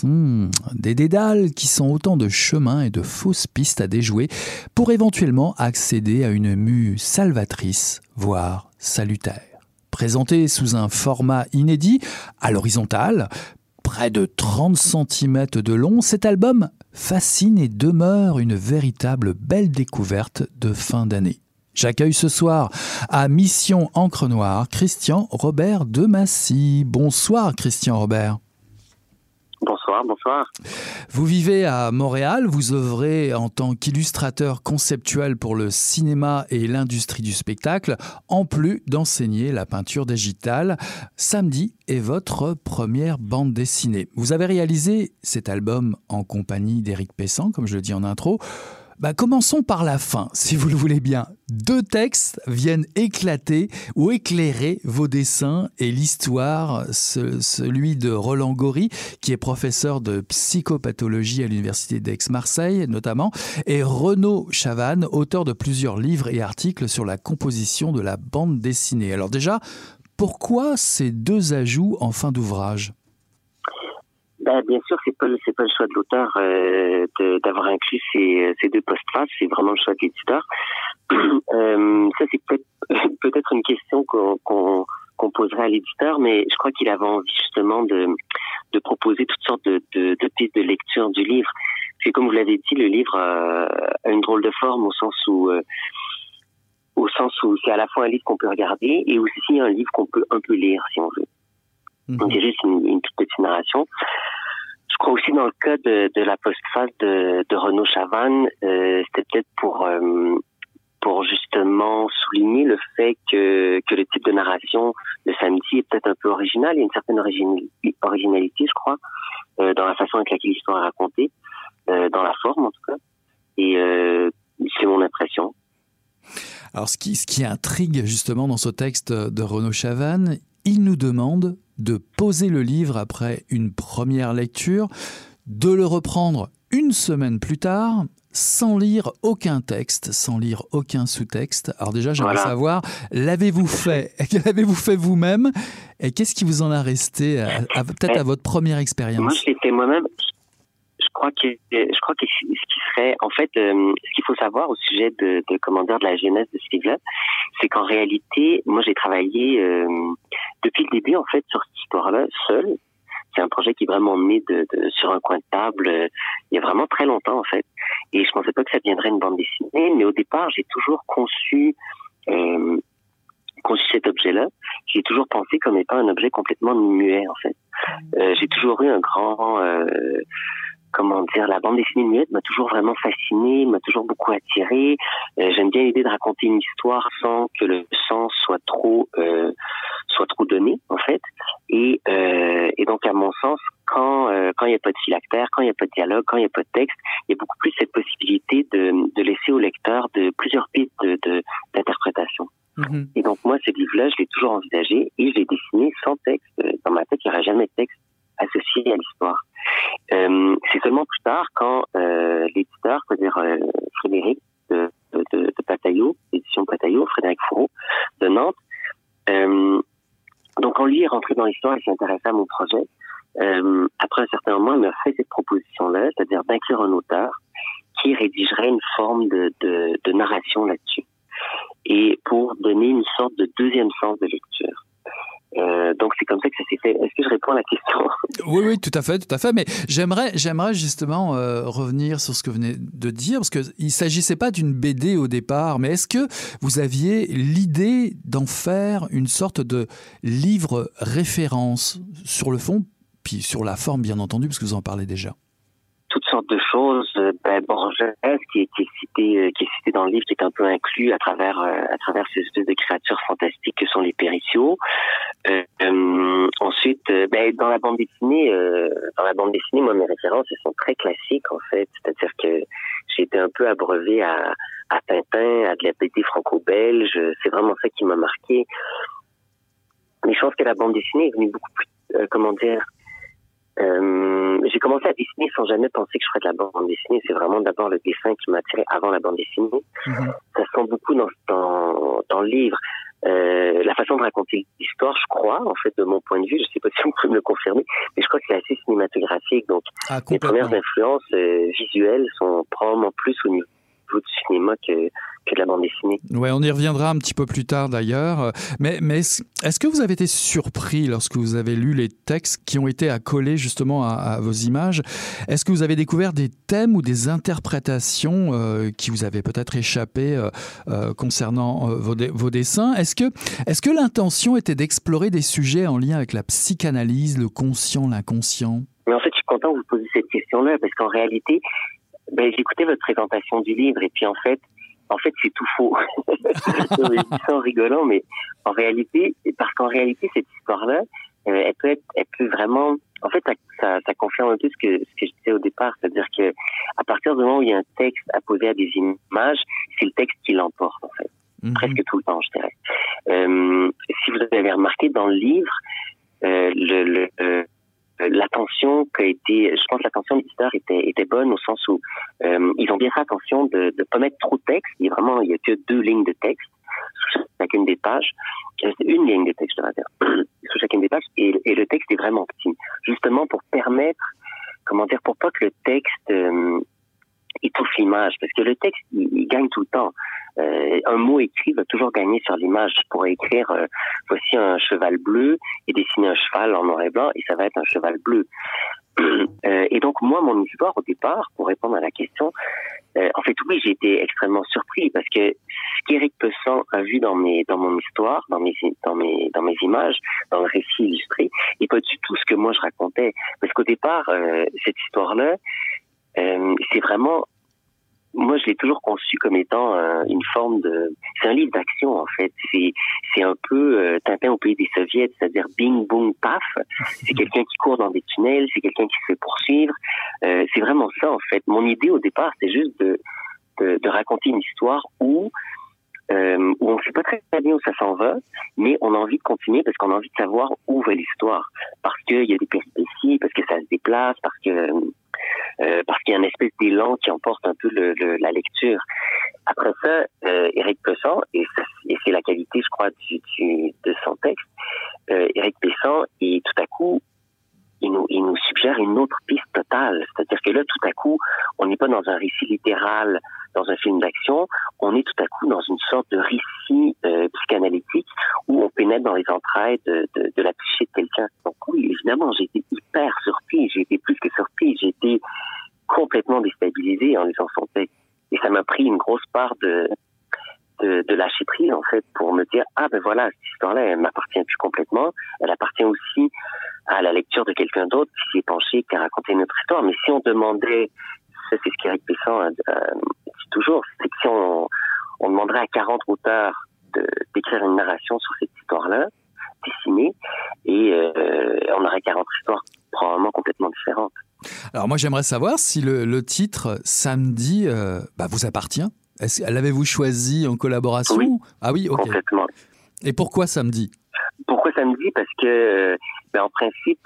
Des dédales qui sont autant de chemins et de fausses pistes à déjouer pour éventuellement accéder à une mue salvatrice, voire salutaire. Présenté sous un format inédit, à l'horizontale, près de 30 cm de long, cet album fascine et demeure une véritable belle découverte de fin d'année. J'accueille ce soir à Mission Encre Noire Christian Robert de Massy. Bonsoir Christian Robert. Bonsoir. Vous vivez à Montréal, vous œuvrez en tant qu'illustrateur conceptuel pour le cinéma et l'industrie du spectacle, en plus d'enseigner la peinture digitale. Samedi est votre première bande dessinée. Vous avez réalisé cet album en compagnie d'Éric Pessan, comme je le dis en intro. Commençons par la fin, si vous le voulez bien. 2 textes viennent éclater ou éclairer vos dessins et l'histoire, celui de Roland Gori, qui est professeur de psychopathologie à l'université d'Aix-Marseille notamment, et Renaud Chavannes, auteur de plusieurs livres et articles sur la composition de la bande dessinée. Alors déjà, pourquoi ces 2 ajouts en fin d'ouvrage ? Bien sûr, c'est pas le choix de l'auteur d'avoir inclus ces 2 postfaces, c'est vraiment le choix de l'éditeur. Ça, c'est peut-être une question qu'on poserait à l'éditeur, mais je crois qu'il avait envie justement de proposer toutes sortes de pistes de lecture du livre. Parce que comme vous l'avez dit, le livre a une drôle de forme au sens où c'est à la fois un livre qu'on peut regarder et aussi un livre qu'on peut un peu lire si on veut. Donc c'est juste une toute petite narration. Je crois aussi dans le cas de la postface de Renaud Chavannes, c'était peut-être pour justement souligner le fait que le type de narration de Samedi est peut-être un peu original. Il y a une certaine originalité, je crois, dans la façon avec laquelle l'histoire est racontée, dans la forme en tout cas. Et c'est mon impression. Alors ce qui intrigue justement dans ce texte de Renaud Chavannes, il nous demande de poser le livre après une première lecture, de le reprendre une semaine plus tard, sans lire aucun texte, sans lire aucun sous-texte. Alors déjà, j'aimerais savoir, l'avez-vous fait vous-même, et qu'est-ce qui vous en a resté peut-être à votre première expérience ? Moi, je l'ai fait moi-même. Je crois que ce qui serait, en fait, ce qu'il faut savoir au sujet de la genèse de ce livre-là, c'est qu'en réalité, moi, j'ai travaillé depuis le début, en fait, sur cette histoire-là, seul. C'est un projet qui est vraiment né sur un coin de table il y a vraiment très longtemps, en fait. Et je pensais pas que ça deviendrait une bande dessinée, mais au départ, j'ai toujours conçu cet objet-là. J'ai toujours pensé comme étant un objet complètement muet, en fait. J'ai toujours eu un grand... la bande dessinée muette m'a toujours vraiment fasciné, m'a toujours beaucoup attiré. J'aime bien l'idée de raconter une histoire sans que le sens soit trop donné, en fait. Et donc, à mon sens, quand il n'y a pas de phylactère, quand il n'y a pas de dialogue, quand il n'y a pas de texte, il y a beaucoup plus cette possibilité de laisser au lecteur de plusieurs pistes d'interprétation. Mm-hmm. Et donc, moi, ce livre-là, je l'ai toujours envisagé et je l'ai dessiné sans texte. Dans ma tête, il n'y aura jamais de texte associé à l'histoire. C'est seulement plus tard quand l'éditeur, c'est-à-dire Frédéric de Pataillot, l'édition Pataillot, Frédéric Fourreau de Nantes, donc quand lui est rentré dans l'histoire et s'est intéressé à mon projet, après un certain moment, il m'a fait cette proposition-là, c'est-à-dire d'inclure un auteur qui qui rédigerait une forme de narration là-dessus. Et pour donner une sorte de deuxième sens de lecture. Donc c'est comme ça que ça s'est fait. Est-ce que je réponds à la question? Oui, tout à fait. Mais j'aimerais justement revenir sur ce que vous venez de dire, parce qu'il ne s'agissait pas d'une BD au départ, mais est-ce que vous aviez l'idée d'en faire une sorte de livre référence sur le fond, puis sur la forme bien entendu, parce que vous en parlez déjà? Toutes sortes de choses. Borges, qui est cité dans le livre, qui est un peu inclus à travers ces espèces de créatures fantastiques que sont les Périciaux. Ensuite, dans la bande dessinée, moi mes références elles sont très classiques en fait. C'est-à-dire que j'ai été un peu abreuvé à Tintin, à de la BD franco-belge. C'est vraiment ça qui m'a marqué. Mais je pense que la bande dessinée est venue beaucoup plus, j'ai commencé à dessiner sans jamais penser que je ferais de la bande dessinée. C'est vraiment d'abord le dessin qui m'a attiré avant la bande dessinée. Mm-hmm. Ça se sent beaucoup dans le livre. La façon de raconter l'histoire, je crois, en fait, de mon point de vue, je sais pas si vous pouvez me le confirmer, mais je crois que c'est assez cinématographique. Donc, les premières influences visuelles sont probablement plus au niveau du cinéma que de la bande dessinée. Ouais, on y reviendra un petit peu plus tard d'ailleurs. Mais est-ce que vous avez été surpris lorsque vous avez lu les textes qui ont été accolés justement à vos images? Est-ce que vous avez découvert des thèmes ou des interprétations qui vous avaient peut-être échappé concernant vos dessins? Est-ce que l'intention était d'explorer des sujets en lien avec la psychanalyse, le conscient, l'inconscient? Mais en fait, je suis content que vous posiez cette question-là parce qu'en réalité, j'écoutais votre présentation du livre et puis en fait, c'est tout faux. Je dis ça en rigolant, mais en réalité, cette histoire-là, elle peut vraiment, en fait, ça confirme un peu ce que je disais au départ, c'est-à-dire que à partir du moment où il y a un texte apposé à des images, c'est le texte qui l'emporte, en fait. Mm-hmm. Presque tout le temps, je dirais. Si vous avez remarqué dans le livre, l'attention je pense que l'attention de l'éditeur était bonne au sens où ils ont bien fait attention de pas mettre trop de texte. Il y a que 2 lignes de texte sous chacune des pages. C'est une ligne de texte, je devrais dire, sous chacune des pages. Et le texte est vraiment petit. Justement pour permettre, pour pas que le texte étouffe l'image. Parce que le texte, il gagne tout le temps. Un mot écrit va toujours gagner sur l'image. Je pourrais écrire voici un cheval bleu et dessiner un cheval en noir et blanc et ça va être un cheval bleu. Et donc moi, mon histoire au départ, pour répondre à la question, en fait oui, j'ai été extrêmement surpris parce que ce qu'Éric Pessan a vu dans mon histoire, dans mes images, dans le récit illustré, et pas du tout ce que moi je racontais. Parce qu'au départ, cette histoire-là, c'est vraiment, moi je l'ai toujours conçu comme étant une forme c'est un livre d'action en fait. C'est un peu Tintin au pays des soviets, c'est-à-dire bing boum paf. C'est quelqu'un qui court dans des tunnels, c'est quelqu'un qui se fait poursuivre. C'est vraiment ça en fait. Mon idée au départ, c'est juste de raconter une histoire où on ne sait pas très bien où ça s'en va, mais on a envie de continuer parce qu'on a envie de savoir où va l'histoire. Parce qu'il y a des péripéties, parce que ça se déplace, parce qu'il y a une espèce d'élan qui emporte un peu la lecture. Après ça, Éric Pessan, et c'est la qualité, je crois, de son texte, Éric Pessan, et tout à coup, il nous suggère une autre piste totale. C'est-à-dire que là, tout à coup, on n'est pas dans un récit littéral, dans un film d'action, on est tout à coup dans une sorte de récit psychanalytique où on pénètre dans les entrailles de la psyché de quelqu'un. Donc oui, évidemment, j'ai été hyper surpris, j'ai été plus que surpris, j'ai été complètement déstabilisé en lisant son texte. Et ça m'a pris une grosse part de lâcher prise, en fait, pour me dire, voilà, cette histoire-là, elle m'appartient plus complètement. Elle appartient aussi à la lecture de quelqu'un d'autre qui s'est penché, qui a raconté notre histoire. Mais si on demandait, ça c'est ce qu'Éric Pessan dit toujours, c'est que si on demanderait à 40 auteurs d'écrire une narration sur cette histoire-là, dessinée, et on aurait 40 histoires probablement complètement différentes. Alors moi, j'aimerais savoir si le titre « Samedi » vous appartient. L'avez-vous choisi en collaboration? Oui, ah oui, ok. Complètement. Et pourquoi samedi? Pourquoi samedi? Parce que, en principe,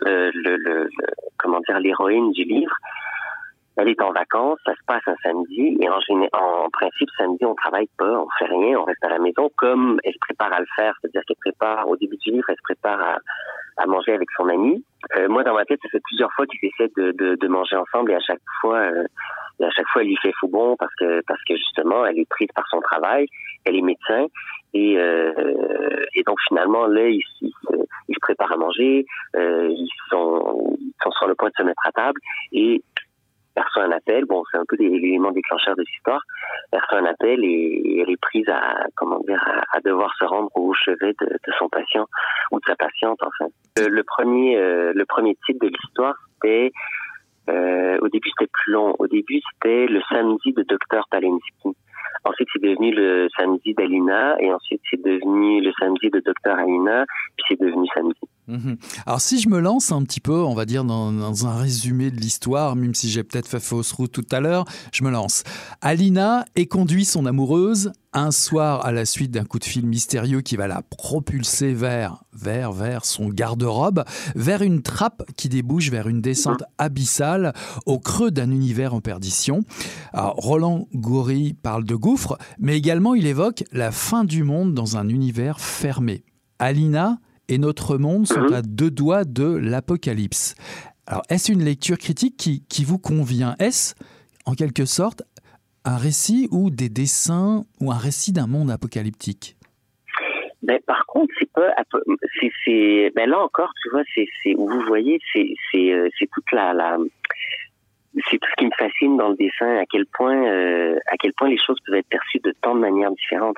l'héroïne du livre, elle est en vacances, ça se passe un samedi, et en principe, samedi, on travaille pas, on fait rien, on reste à la maison, comme elle se prépare à le faire. C'est-à-dire qu'elle prépare, au début du livre, elle se prépare à manger avec son ami. Moi, dans ma tête, ça fait plusieurs fois qu'ils essaient de manger ensemble et à chaque fois, elle y fait faux bon parce que justement, elle est prise par son travail, elle est médecin et donc finalement, là, ils se préparent à manger, ils sont sur le point de se mettre à table et elle reçoit un appel, bon, c'est un peu l'élément déclencheur de l'histoire. Elle reçoit un appel et elle est prise à devoir se rendre au chevet de son patient ou de sa patiente, enfin. Le premier titre de l'histoire, c'était, au début, c'était plus long. Au début, c'était le samedi de Dr. Palensky. Ensuite, c'est devenu le samedi d'Alina, et ensuite, c'est devenu le samedi de Dr. Alina, puis c'est devenu samedi. Alors, si je me lance un petit peu, on va dire, dans un résumé de l'histoire, même si j'ai peut-être fait fausse route tout à l'heure, je me lance. Alina éconduit son amoureuse un soir à la suite d'un coup de fil mystérieux qui va la propulser vers son garde-robe, vers une trappe qui débouche vers une descente abyssale au creux d'un univers en perdition. Alors, Roland Goury parle de gouffre, mais également il évoque la fin du monde dans un univers fermé. Alina et notre monde sont à 2 doigts de l'apocalypse. Alors, est-ce une lecture critique qui vous convient ? Est-ce, en quelque sorte, un récit ou des dessins ou un récit d'un monde apocalyptique? Ben, par contre, ben là encore, tu vois, c'est où vous voyez, c'est toute c'est tout ce qui me fascine dans le dessin, à quel point les choses peuvent être perçues de tant de manières différentes.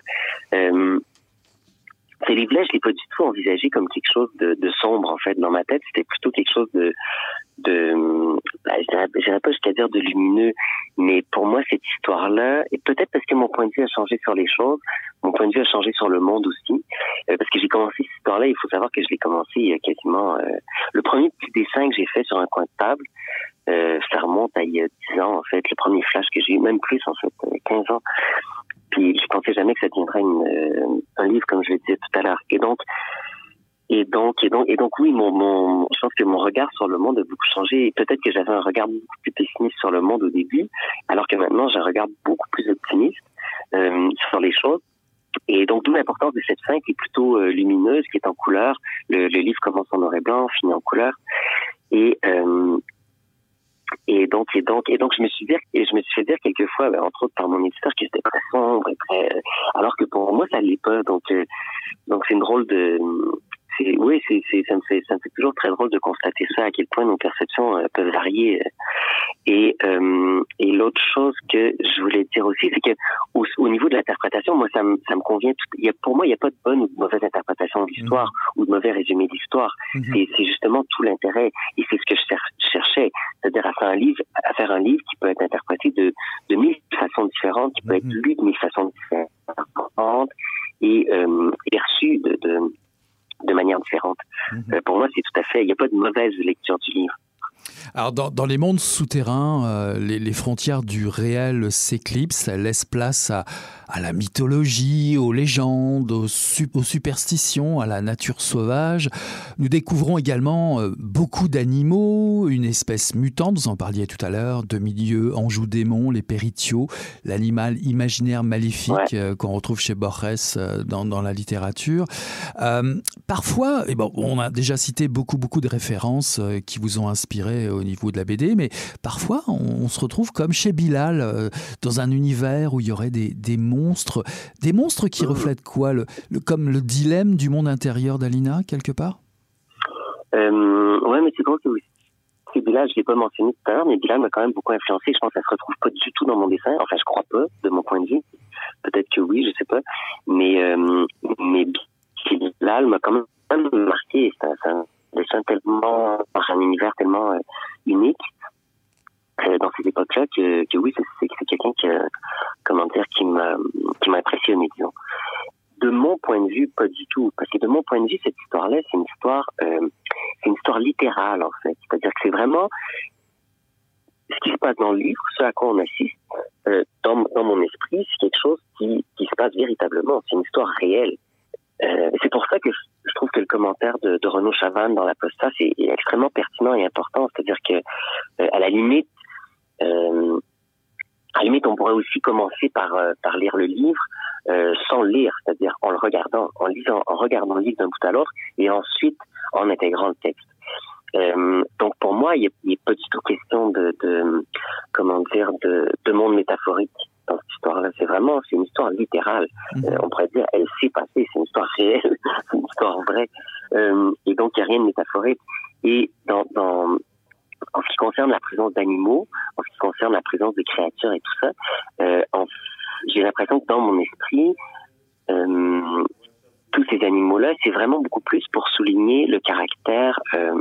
Ces livres-là, je l'ai pas du tout envisagé comme quelque chose de sombre, en fait. Dans ma tête, c'était plutôt quelque chose je dirais pas jusqu'à dire de lumineux, mais pour moi, cette histoire-là, et peut-être parce que mon point de vue a changé sur les choses, mon point de vue a changé sur le monde aussi, parce que j'ai commencé cette histoire-là, il faut savoir que je l'ai commencé il y a quasiment, le premier petit dessin que j'ai fait sur un coin de table, ça remonte à il y a 10 ans, en fait, le premier flash que j'ai eu, même plus, en fait, 15 ans. Puis je pensais jamais que ça deviendrait un livre, comme je le disais tout à l'heure. Et donc, oui, je pense que mon regard sur le monde a beaucoup changé. Peut-être que j'avais un regard beaucoup plus pessimiste sur le monde au début, alors que maintenant, j'ai un regard beaucoup plus optimiste sur les choses. Et donc, d'où l'importance de cette fin qui est plutôt lumineuse, qui est en couleur. Le livre commence en noir et blanc, finit en couleur. Et donc, je me suis fait dire quelquefois, entre autres par mon éditeur, que c'était très sombre, alors que pour moi, ça l'est pas. Donc c'est une drôle de, ça me fait toujours très drôle de constater ça, à quel point nos perceptions peuvent varier. Et l'autre chose que je voulais dire aussi, c'est que au niveau de l'interprétation, moi, ça me convient. Pour moi, il n'y a pas de bonne ou de mauvaise interprétation de l'histoire ou de mauvais résumé d'histoire. C'est justement tout l'intérêt. Et c'est ce que je cherchais. C'est-à-dire à faire un livre qui peut être interprété de 1000 façons différentes, qui peut être lu de 1000 façons différentes et perçu de manière différente. Pour moi, c'est tout à fait, il n'y a pas de mauvaise lecture du livre. Alors, dans les mondes souterrains, les frontières du réel s'éclipsent, elles laissent place à la mythologie, aux légendes, aux superstitions, à la nature sauvage. Nous découvrons également beaucoup d'animaux, une espèce mutante, vous en parliez tout à l'heure, demi-dieu, anjou-démon, les péritiaux, l'animal imaginaire maléfique qu'on retrouve chez Borges dans la littérature. Parfois, on a déjà cité beaucoup de références qui vous ont inspiré au niveau de la BD, mais parfois on se retrouve comme chez Bilal, dans un univers où il y aurait des monstres qui reflètent quoi, comme le dilemme du monde intérieur d'Alina, quelque part? Ouais, mais c'est drôle que Bilal, je l'ai pas mentionné tout à l'heure, mais Bilal m'a quand même beaucoup influencé. Je pense que ça se retrouve pas du tout dans mon dessin. Enfin, je crois pas, de mon point de vue. Peut-être que oui, je sais pas. Mais Bilal m'a quand même marqué. C'est un dessin tellement, un univers tellement unique dans ces époques-là que oui, c'est quelqu'un qui m'a impressionné, disons. De mon point de vue, pas du tout, parce que de mon point de vue, cette histoire-là, c'est une histoire littérale, en fait. C'est-à-dire que c'est vraiment ce qui se passe dans le livre, ce à quoi on assiste, dans mon esprit, c'est quelque chose qui se passe véritablement. C'est une histoire réelle. C'est pour ça que je trouve que le commentaire de Renaud Chavannes dans la postface est extrêmement pertinent et important. C'est-à-dire que, à la limite, on pourrait aussi commencer par lire le livre sans le lire, c'est-à-dire en regardant le livre d'un bout à l'autre, et ensuite, en intégrant le texte. Donc pour moi, il n'est pas du tout question de monde métaphorique dans cette histoire-là. C'est une histoire littérale. On pourrait dire, elle s'est passée, c'est une histoire réelle, c'est une histoire vraie. Et donc il n'y a rien de métaphorique. Et en ce qui concerne la présence d'animaux, en ce qui concerne la présence de créatures et tout ça, j'ai l'impression que dans mon esprit, tous ces animaux-là, c'est vraiment beaucoup plus pour souligner le caractère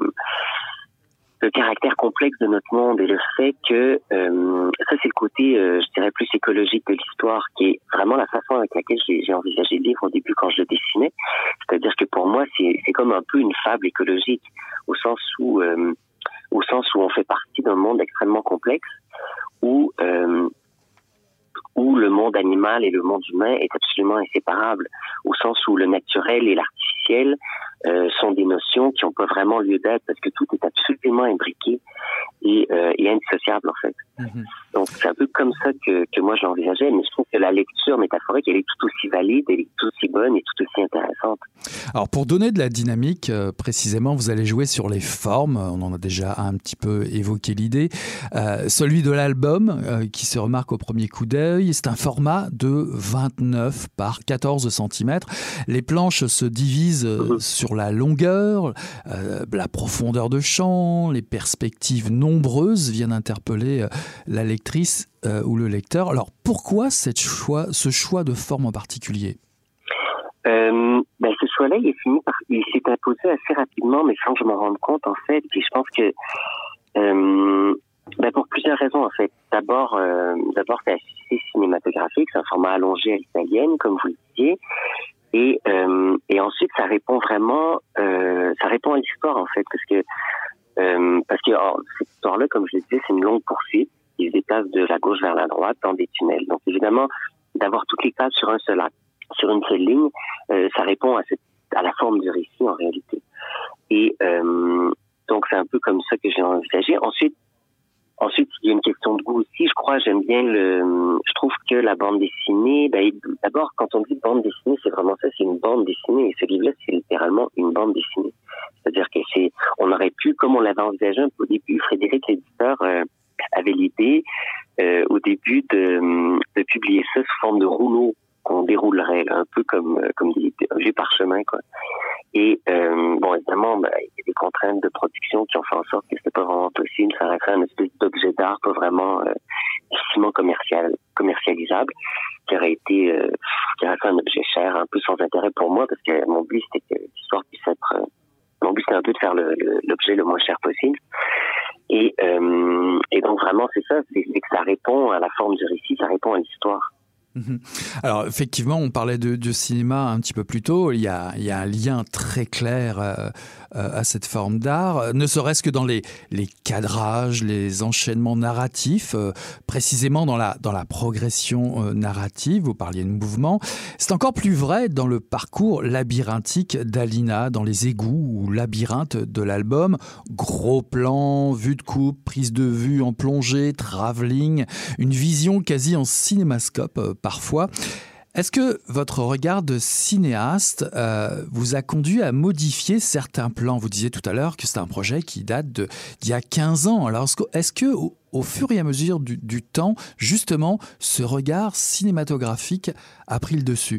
complexe de notre monde et le fait que ça, c'est le côté, je dirais, plus écologique de l'histoire, qui est vraiment la façon avec laquelle j'ai envisagé le livre au début quand je le dessinais. C'est-à-dire que pour moi, c'est comme un peu une fable écologique, au sens où on fait partie d'un monde extrêmement complexe, où le monde animal et le monde humain est absolument inséparable, au sens où le naturel et l'artificiel sont des notions qui n'ont pas vraiment lieu d'être, parce que tout est absolument imbriqué et indissociable, en fait. Donc, c'est un peu comme ça que moi je l'envisageais, mais je trouve que la lecture métaphorique, elle est tout aussi valide, elle est tout aussi bonne et tout aussi intéressante. Alors, pour donner de la dynamique, précisément, vous allez jouer sur les formes. On en a déjà un petit peu évoqué l'idée. Celui de l'album, qui se remarque au premier coup d'œil, c'est un format de 29 par 14 cm. Les planches se divisent sur la longueur, la profondeur de champ, les perspectives nombreuses viennent interpeller la lectrice ou le lecteur. Alors, pourquoi ce choix de forme en particulier ? Ce choix-là, il s'est imposé assez rapidement, mais sans que je m'en rende compte, en fait. Puis je pense que pour plusieurs raisons, en fait. D'abord, c'est assez cinématographique, c'est un format allongé à l'italienne, comme vous le disiez. Et ensuite, ça répond à l'histoire, en fait, parce que cette histoire-là, comme je le disais, c'est une longue poursuite. Il se déplace de la gauche vers la droite dans des tunnels. Donc, évidemment, d'avoir toutes les cases sur un seul acte, sur une seule ligne, ça répond à la forme du récit, en réalité. Et donc, c'est un peu comme ça que j'ai envisagé. Ensuite, il y a une question de goût aussi. Je crois, je trouve que la bande dessinée, d'abord, quand on dit bande dessinée, c'est vraiment ça, c'est une bande dessinée. Et ce livre-là, c'est littéralement une bande dessinée. C'est-à-dire que on aurait pu, comme on l'avait envisagé un peu au début, Frédéric, l'éditeur, avait l'idée, au début, de publier ça sous forme de rouleau qu'on déroulerait, là, un peu comme un vieux parchemin, quoi. Et évidemment, il y a des contraintes de production qui ont fait en sorte que c'était pas vraiment possible. Ça aurait fait un espèce d'objet d'art pas vraiment difficilement commercialisable, qui aurait fait un objet cher, un peu sans intérêt pour moi, parce que mon but c'était que l'histoire puisse être mon but c'était un peu de faire l'objet le moins cher possible. Et donc vraiment c'est ça, c'est que ça répond à la forme du récit, ça répond à l'histoire. Alors effectivement, on parlait de cinéma un petit peu plus tôt. Il y a un lien très clair à cette forme d'art, ne serait-ce que dans les cadrages, les enchaînements narratifs, précisément dans la progression narrative. Vous parliez de mouvement. C'est encore plus vrai dans le parcours labyrinthique d'Alina, dans les égouts ou labyrinthes de l'album. Gros plan, vue de coupe, prise de vue en plongée, travelling, une vision quasi en cinémascope parfois. Est-ce que votre regard de cinéaste vous a conduit à modifier certains plans ? Vous disiez tout à l'heure que c'est un projet qui date d'il y a 15 ans. Alors, est-ce que au fur et à mesure du temps, justement, ce regard cinématographique a pris le dessus ?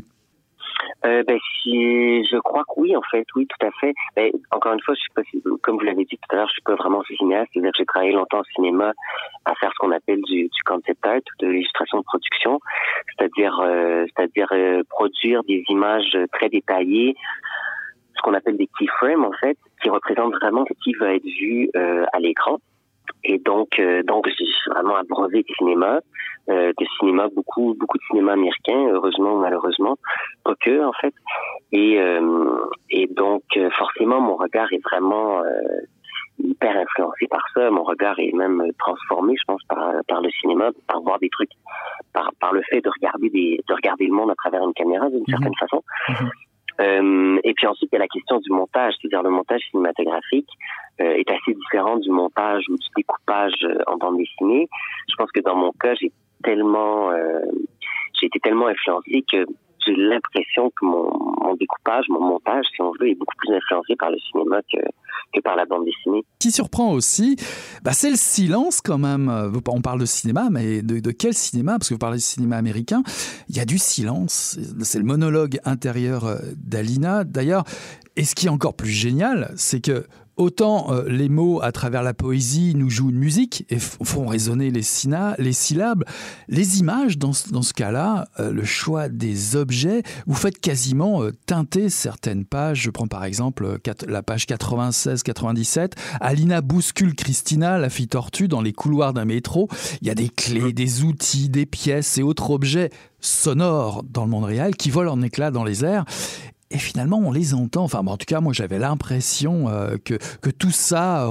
Je crois que oui, en fait, oui, tout à fait. Encore une fois, je sais pas si, comme vous l'avez dit tout à l'heure, je suis pas vraiment cinéaste, c'est-à-dire que j'ai travaillé longtemps au cinéma à faire ce qu'on appelle du concept art, de l'illustration de production, c'est-à-dire produire des images très détaillées, ce qu'on appelle des keyframes, en fait, qui représentent vraiment ce qui va être vu à l'écran. Et donc j'ai vraiment abreuvé de cinéma, beaucoup de cinéma américain, heureusement ou malheureusement, pas que en fait. Et donc forcément mon regard est vraiment hyper influencé par ça. Mon regard est même transformé, je pense, par le cinéma, par voir des trucs, par le fait de regarder le monde à travers une caméra d'une certaine façon. Et puis ensuite il y a la question du montage, c'est-à-dire le montage cinématographique est assez différent du montage ou du découpage en bande dessinée. Je pense que dans mon cas j'ai été tellement influencé que j'ai l'impression que mon découpage, mon montage, si on veut, est beaucoup plus influencé par le cinéma que par la bande dessinée. Ce qui surprend aussi, c'est le silence quand même. On parle de cinéma, mais de quel cinéma? Parce que vous parlez de cinéma américain. Il y a du silence. C'est le monologue intérieur d'Alina. D'ailleurs, et ce qui est encore plus génial, c'est que autant les mots à travers la poésie nous jouent une musique et font résonner les syllabes, les images dans ce cas-là, le choix des objets, vous faites quasiment teinter certaines pages. Je prends par exemple la page 96-97. Alina bouscule Christina, la fille tortue, dans les couloirs d'un métro. Il y a des clés, des outils, des pièces et autres objets sonores dans le monde réel qui volent en éclats dans les airs. Et finalement, on les entend. En tout cas, moi, j'avais l'impression que tout ça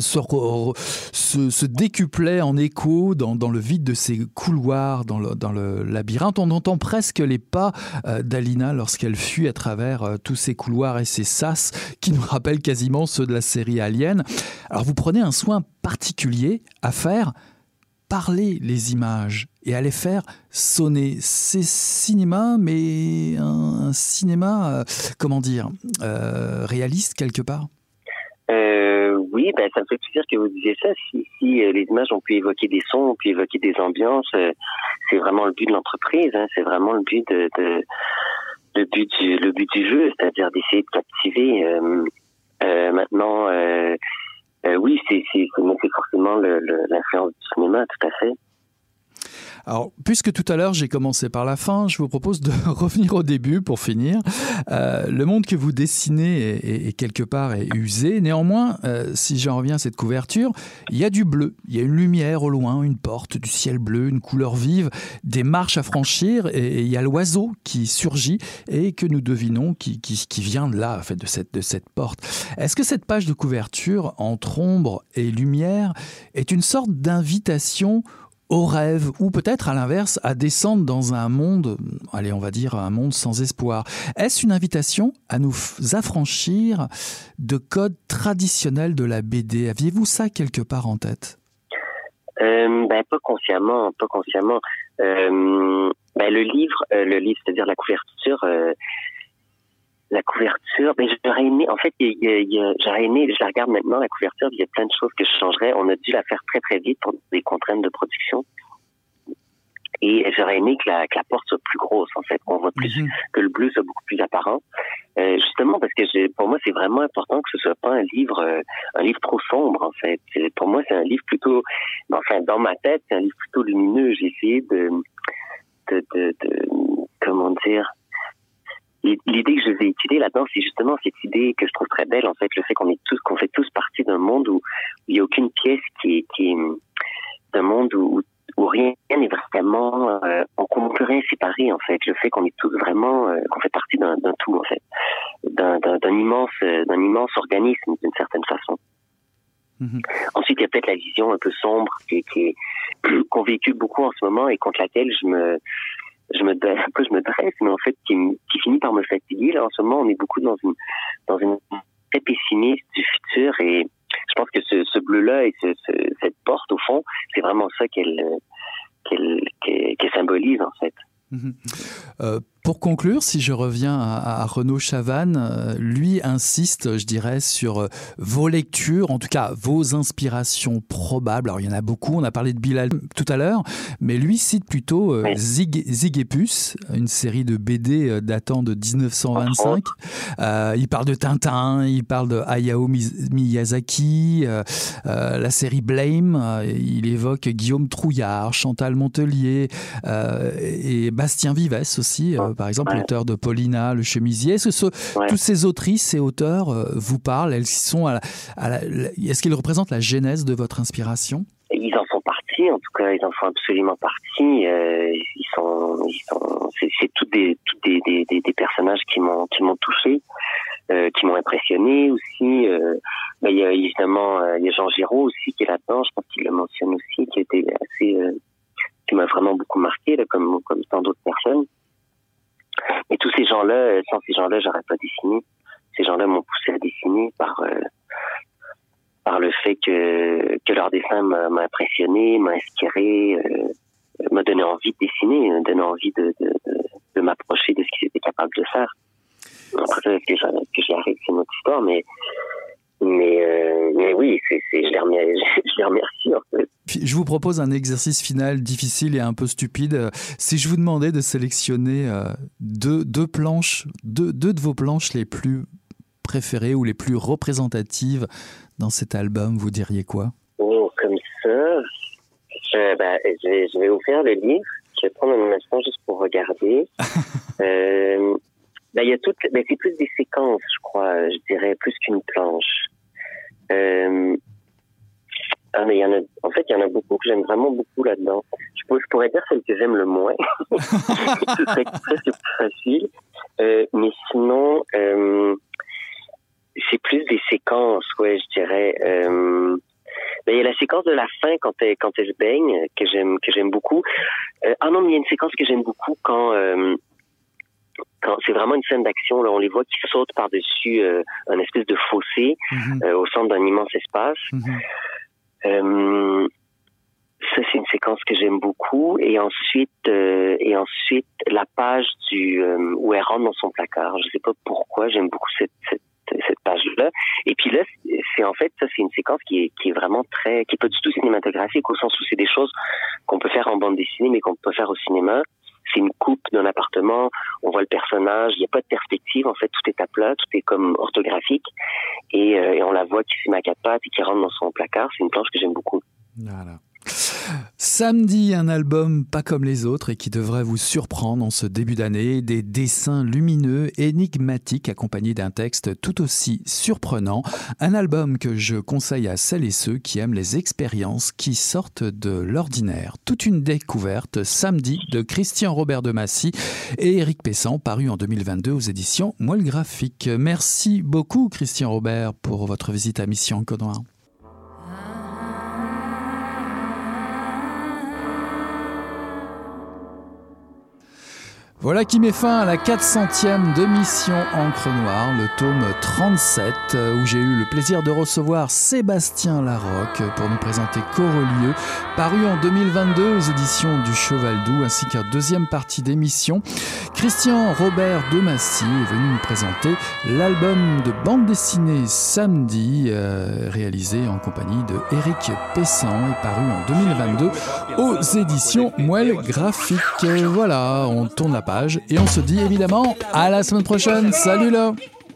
se décuplait en écho dans le vide de ces couloirs, dans le labyrinthe. On entend presque les pas d'Alina lorsqu'elle fuit à travers tous ces couloirs et ces sas qui nous rappellent quasiment ceux de la série Alien. Alors, vous prenez un soin particulier à faire parler les images et à les faire sonner. C'est cinéma, mais un cinéma, réaliste quelque part. Oui, ça me fait plaisir que vous disiez ça. Si les images ont pu évoquer des sons, ont pu évoquer des ambiances, c'est vraiment le but de l'entreprise. C'est vraiment le but le but du jeu, c'est-à-dire d'essayer de captiver. Maintenant. Oui, c'est forcément l'influence du cinéma, tout à fait. Alors, puisque tout à l'heure j'ai commencé par la fin, je vous propose de revenir au début pour finir. Le monde que vous dessinez est quelque part est usé. Néanmoins, si j'en reviens à cette couverture, il y a du bleu, il y a une lumière au loin, une porte, du ciel bleu, une couleur vive, des marches à franchir et il y a l'oiseau qui surgit et que nous devinons qui vient de là, en fait, de cette porte. Est-ce que cette page de couverture entre ombre et lumière est une sorte d'invitation au rêve, ou peut-être à l'inverse, à descendre dans un monde, allez, on va dire un monde sans espoir? Est-ce une invitation à nous affranchir de codes traditionnels de la BD? Aviez-vous ça quelque part en tête? Pas consciemment. Le livre, c'est-à-dire la couverture, j'aurais aimé, en fait, j'aurais aimé, je la regarde maintenant, la couverture, il y a plein de choses que je changerais. On a dû la faire très, très vite pour des contraintes de production. Et j'aurais aimé que la porte soit plus grosse, en fait, qu'on voit plus, que le bleu soit beaucoup plus apparent. Justement, parce que pour moi, c'est vraiment important que ce soit pas un livre trop sombre, en fait. Pour moi, c'est un livre plutôt, dans ma tête, c'est un livre plutôt lumineux. J'ai essayé de comment dire, l'idée que je vais étudier là-dedans, c'est justement cette idée que je trouve très belle, en fait, le fait qu'on fait tous partie d'un monde où il n'y a aucune pièce qui est d'un monde où rien n'est vraiment, qu'on ne peut rien séparer, en fait. Le fait qu'on est tous vraiment, qu'on fait partie d'un tout, en fait, d'un immense organisme, d'une certaine façon. Ensuite, il y a peut-être la vision un peu sombre qu'on véhicule beaucoup en ce moment et contre laquelle je me dresse, mais en fait, qui finit par me fatiguer. Là, en ce moment, on est beaucoup dans une très pessimiste du futur, et je pense que ce bleu-là et cette porte, au fond, c'est vraiment ça qu'elle symbolise, en fait. Pour conclure, si je reviens à Renaud Chavannes, lui insiste, je dirais, sur vos lectures, en tout cas vos inspirations probables. Alors il y en a beaucoup, on a parlé de Bilal tout à l'heure, mais lui cite plutôt Zig et Puce, une série de BD datant de 1925. Il parle de Tintin, il parle de Hayao Miyazaki, la série Blame, il évoque Guillaume Trouillard, Chantal Montelier et Bastien Vives aussi, par exemple, l'auteur de Paulina, Le Chemisier. Est-ce que tous ces autrices et auteurs vous parlent? Elles sont est-ce qu'ils représentent la genèse de votre inspiration? Ils en font partie, en tout cas, ils en font absolument partie. C'est tous des personnages qui m'ont touché, qui m'ont impressionné aussi. Il y a évidemment, il y a Jean Giraud aussi qui est là-dedans. Je pense qu'il le mentionne aussi, qui était assez, qui m'a vraiment beaucoup marqué, là, comme tant d'autres personnes. Et tous ces gens-là, sans ces gens-là, j'aurais pas dessiné. Ces gens-là m'ont poussé à dessiner par le fait que leur dessin m'a impressionné, m'a inspiré, m'a donné envie de dessiner, m'a donné envie de m'approcher de ce qu'ils étaient capables de faire. Après, que je l'arrête, c'est une autre histoire, mais oui, je les remercie, en fait. Je vous propose un exercice final difficile et un peu stupide. Si je vous demandais de sélectionner deux de vos planches les plus préférées ou les plus représentatives dans cet album, vous diriez quoi? Oh, comme ça, je vais vous faire le livre. Je vais prendre un instant juste pour regarder. Il y a c'est plus des séquences, je crois, je dirais, plus qu'une planche. Mais il y en a beaucoup que j'aime vraiment beaucoup là-dedans. Je pourrais dire celle que j'aime le moins. Ce serait presque plus facile. Mais sinon, c'est plus des séquences, ouais, je dirais. Il y a la séquence de la fin quand elle se baigne que j'aime beaucoup. Non, mais il y a une séquence que j'aime beaucoup quand c'est vraiment une scène d'action, là, on les voit qui sautent par-dessus un espèce de fossé au centre d'un immense espace. Ça, c'est une séquence que j'aime beaucoup. Et ensuite, la page où elle rentre dans son placard. Je sais pas pourquoi, j'aime beaucoup cette page-là. Et puis là, c'est une séquence qui est vraiment qui est pas du tout cinématographique, au sens où c'est des choses qu'on peut faire en bande dessinée, mais qu'on peut pas faire au cinéma. C'est une coupe d'un appartement, on voit le personnage, il n'y a pas de perspective, en fait, tout est à plat, tout est comme orthographique, et on la voit qui se met à quatre pattes et qui rentre dans son placard. C'est une planche que j'aime beaucoup. Voilà. Samedi, un album pas comme les autres et qui devrait vous surprendre en ce début d'année. Des dessins lumineux, énigmatiques, accompagnés d'un texte tout aussi surprenant. Un album que je conseille à celles et ceux qui aiment les expériences qui sortent de l'ordinaire. Toute une découverte, Samedi, de Christian Robert de Massy et Éric Pessan, paru en 2022 aux éditions Moelle Graphique. Merci beaucoup, Christian Robert, pour votre visite à Mission Encre Noire. Voilà qui met fin à la 400e de Mission Encre Noire, le tome 37, où j'ai eu le plaisir de recevoir Sébastien Larocque pour nous présenter Corelieu, paru en 2022 aux éditions du Cheval Doux, ainsi qu'un deuxième partie d'émission. Christian Robert de Massy est venu nous présenter l'album de bande dessinée Samedi, réalisé en compagnie de Éric Pessan et paru en 2022 aux éditions Moelle Graphique. Voilà, on tourne la page et on se dit évidemment à la semaine prochaine. Salut là.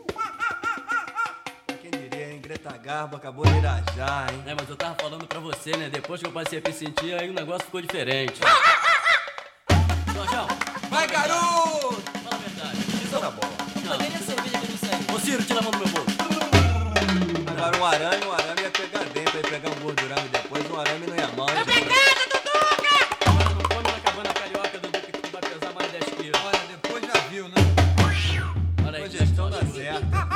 Garbo acabou de irajar, hein? Mas eu tava falando pra você, né? Depois que eu passei a me sentir, aí o negócio ficou diferente. Jorjão! Vai, garoto! Fala a verdade. Isso tá bom. Não, nem a cerveja que não serve. Ô, Ciro, tira a mão do meu bolso. Agora um arame ia pegar dentro, ia pegar um gordurão e depois um arame não ia mal. É pegada, Duduca! Agora não come na cabana carioca, Duduca, que tu vai pesar mais 10 quilos. Olha, depois já viu, né? Olha aí, gestão dá certo.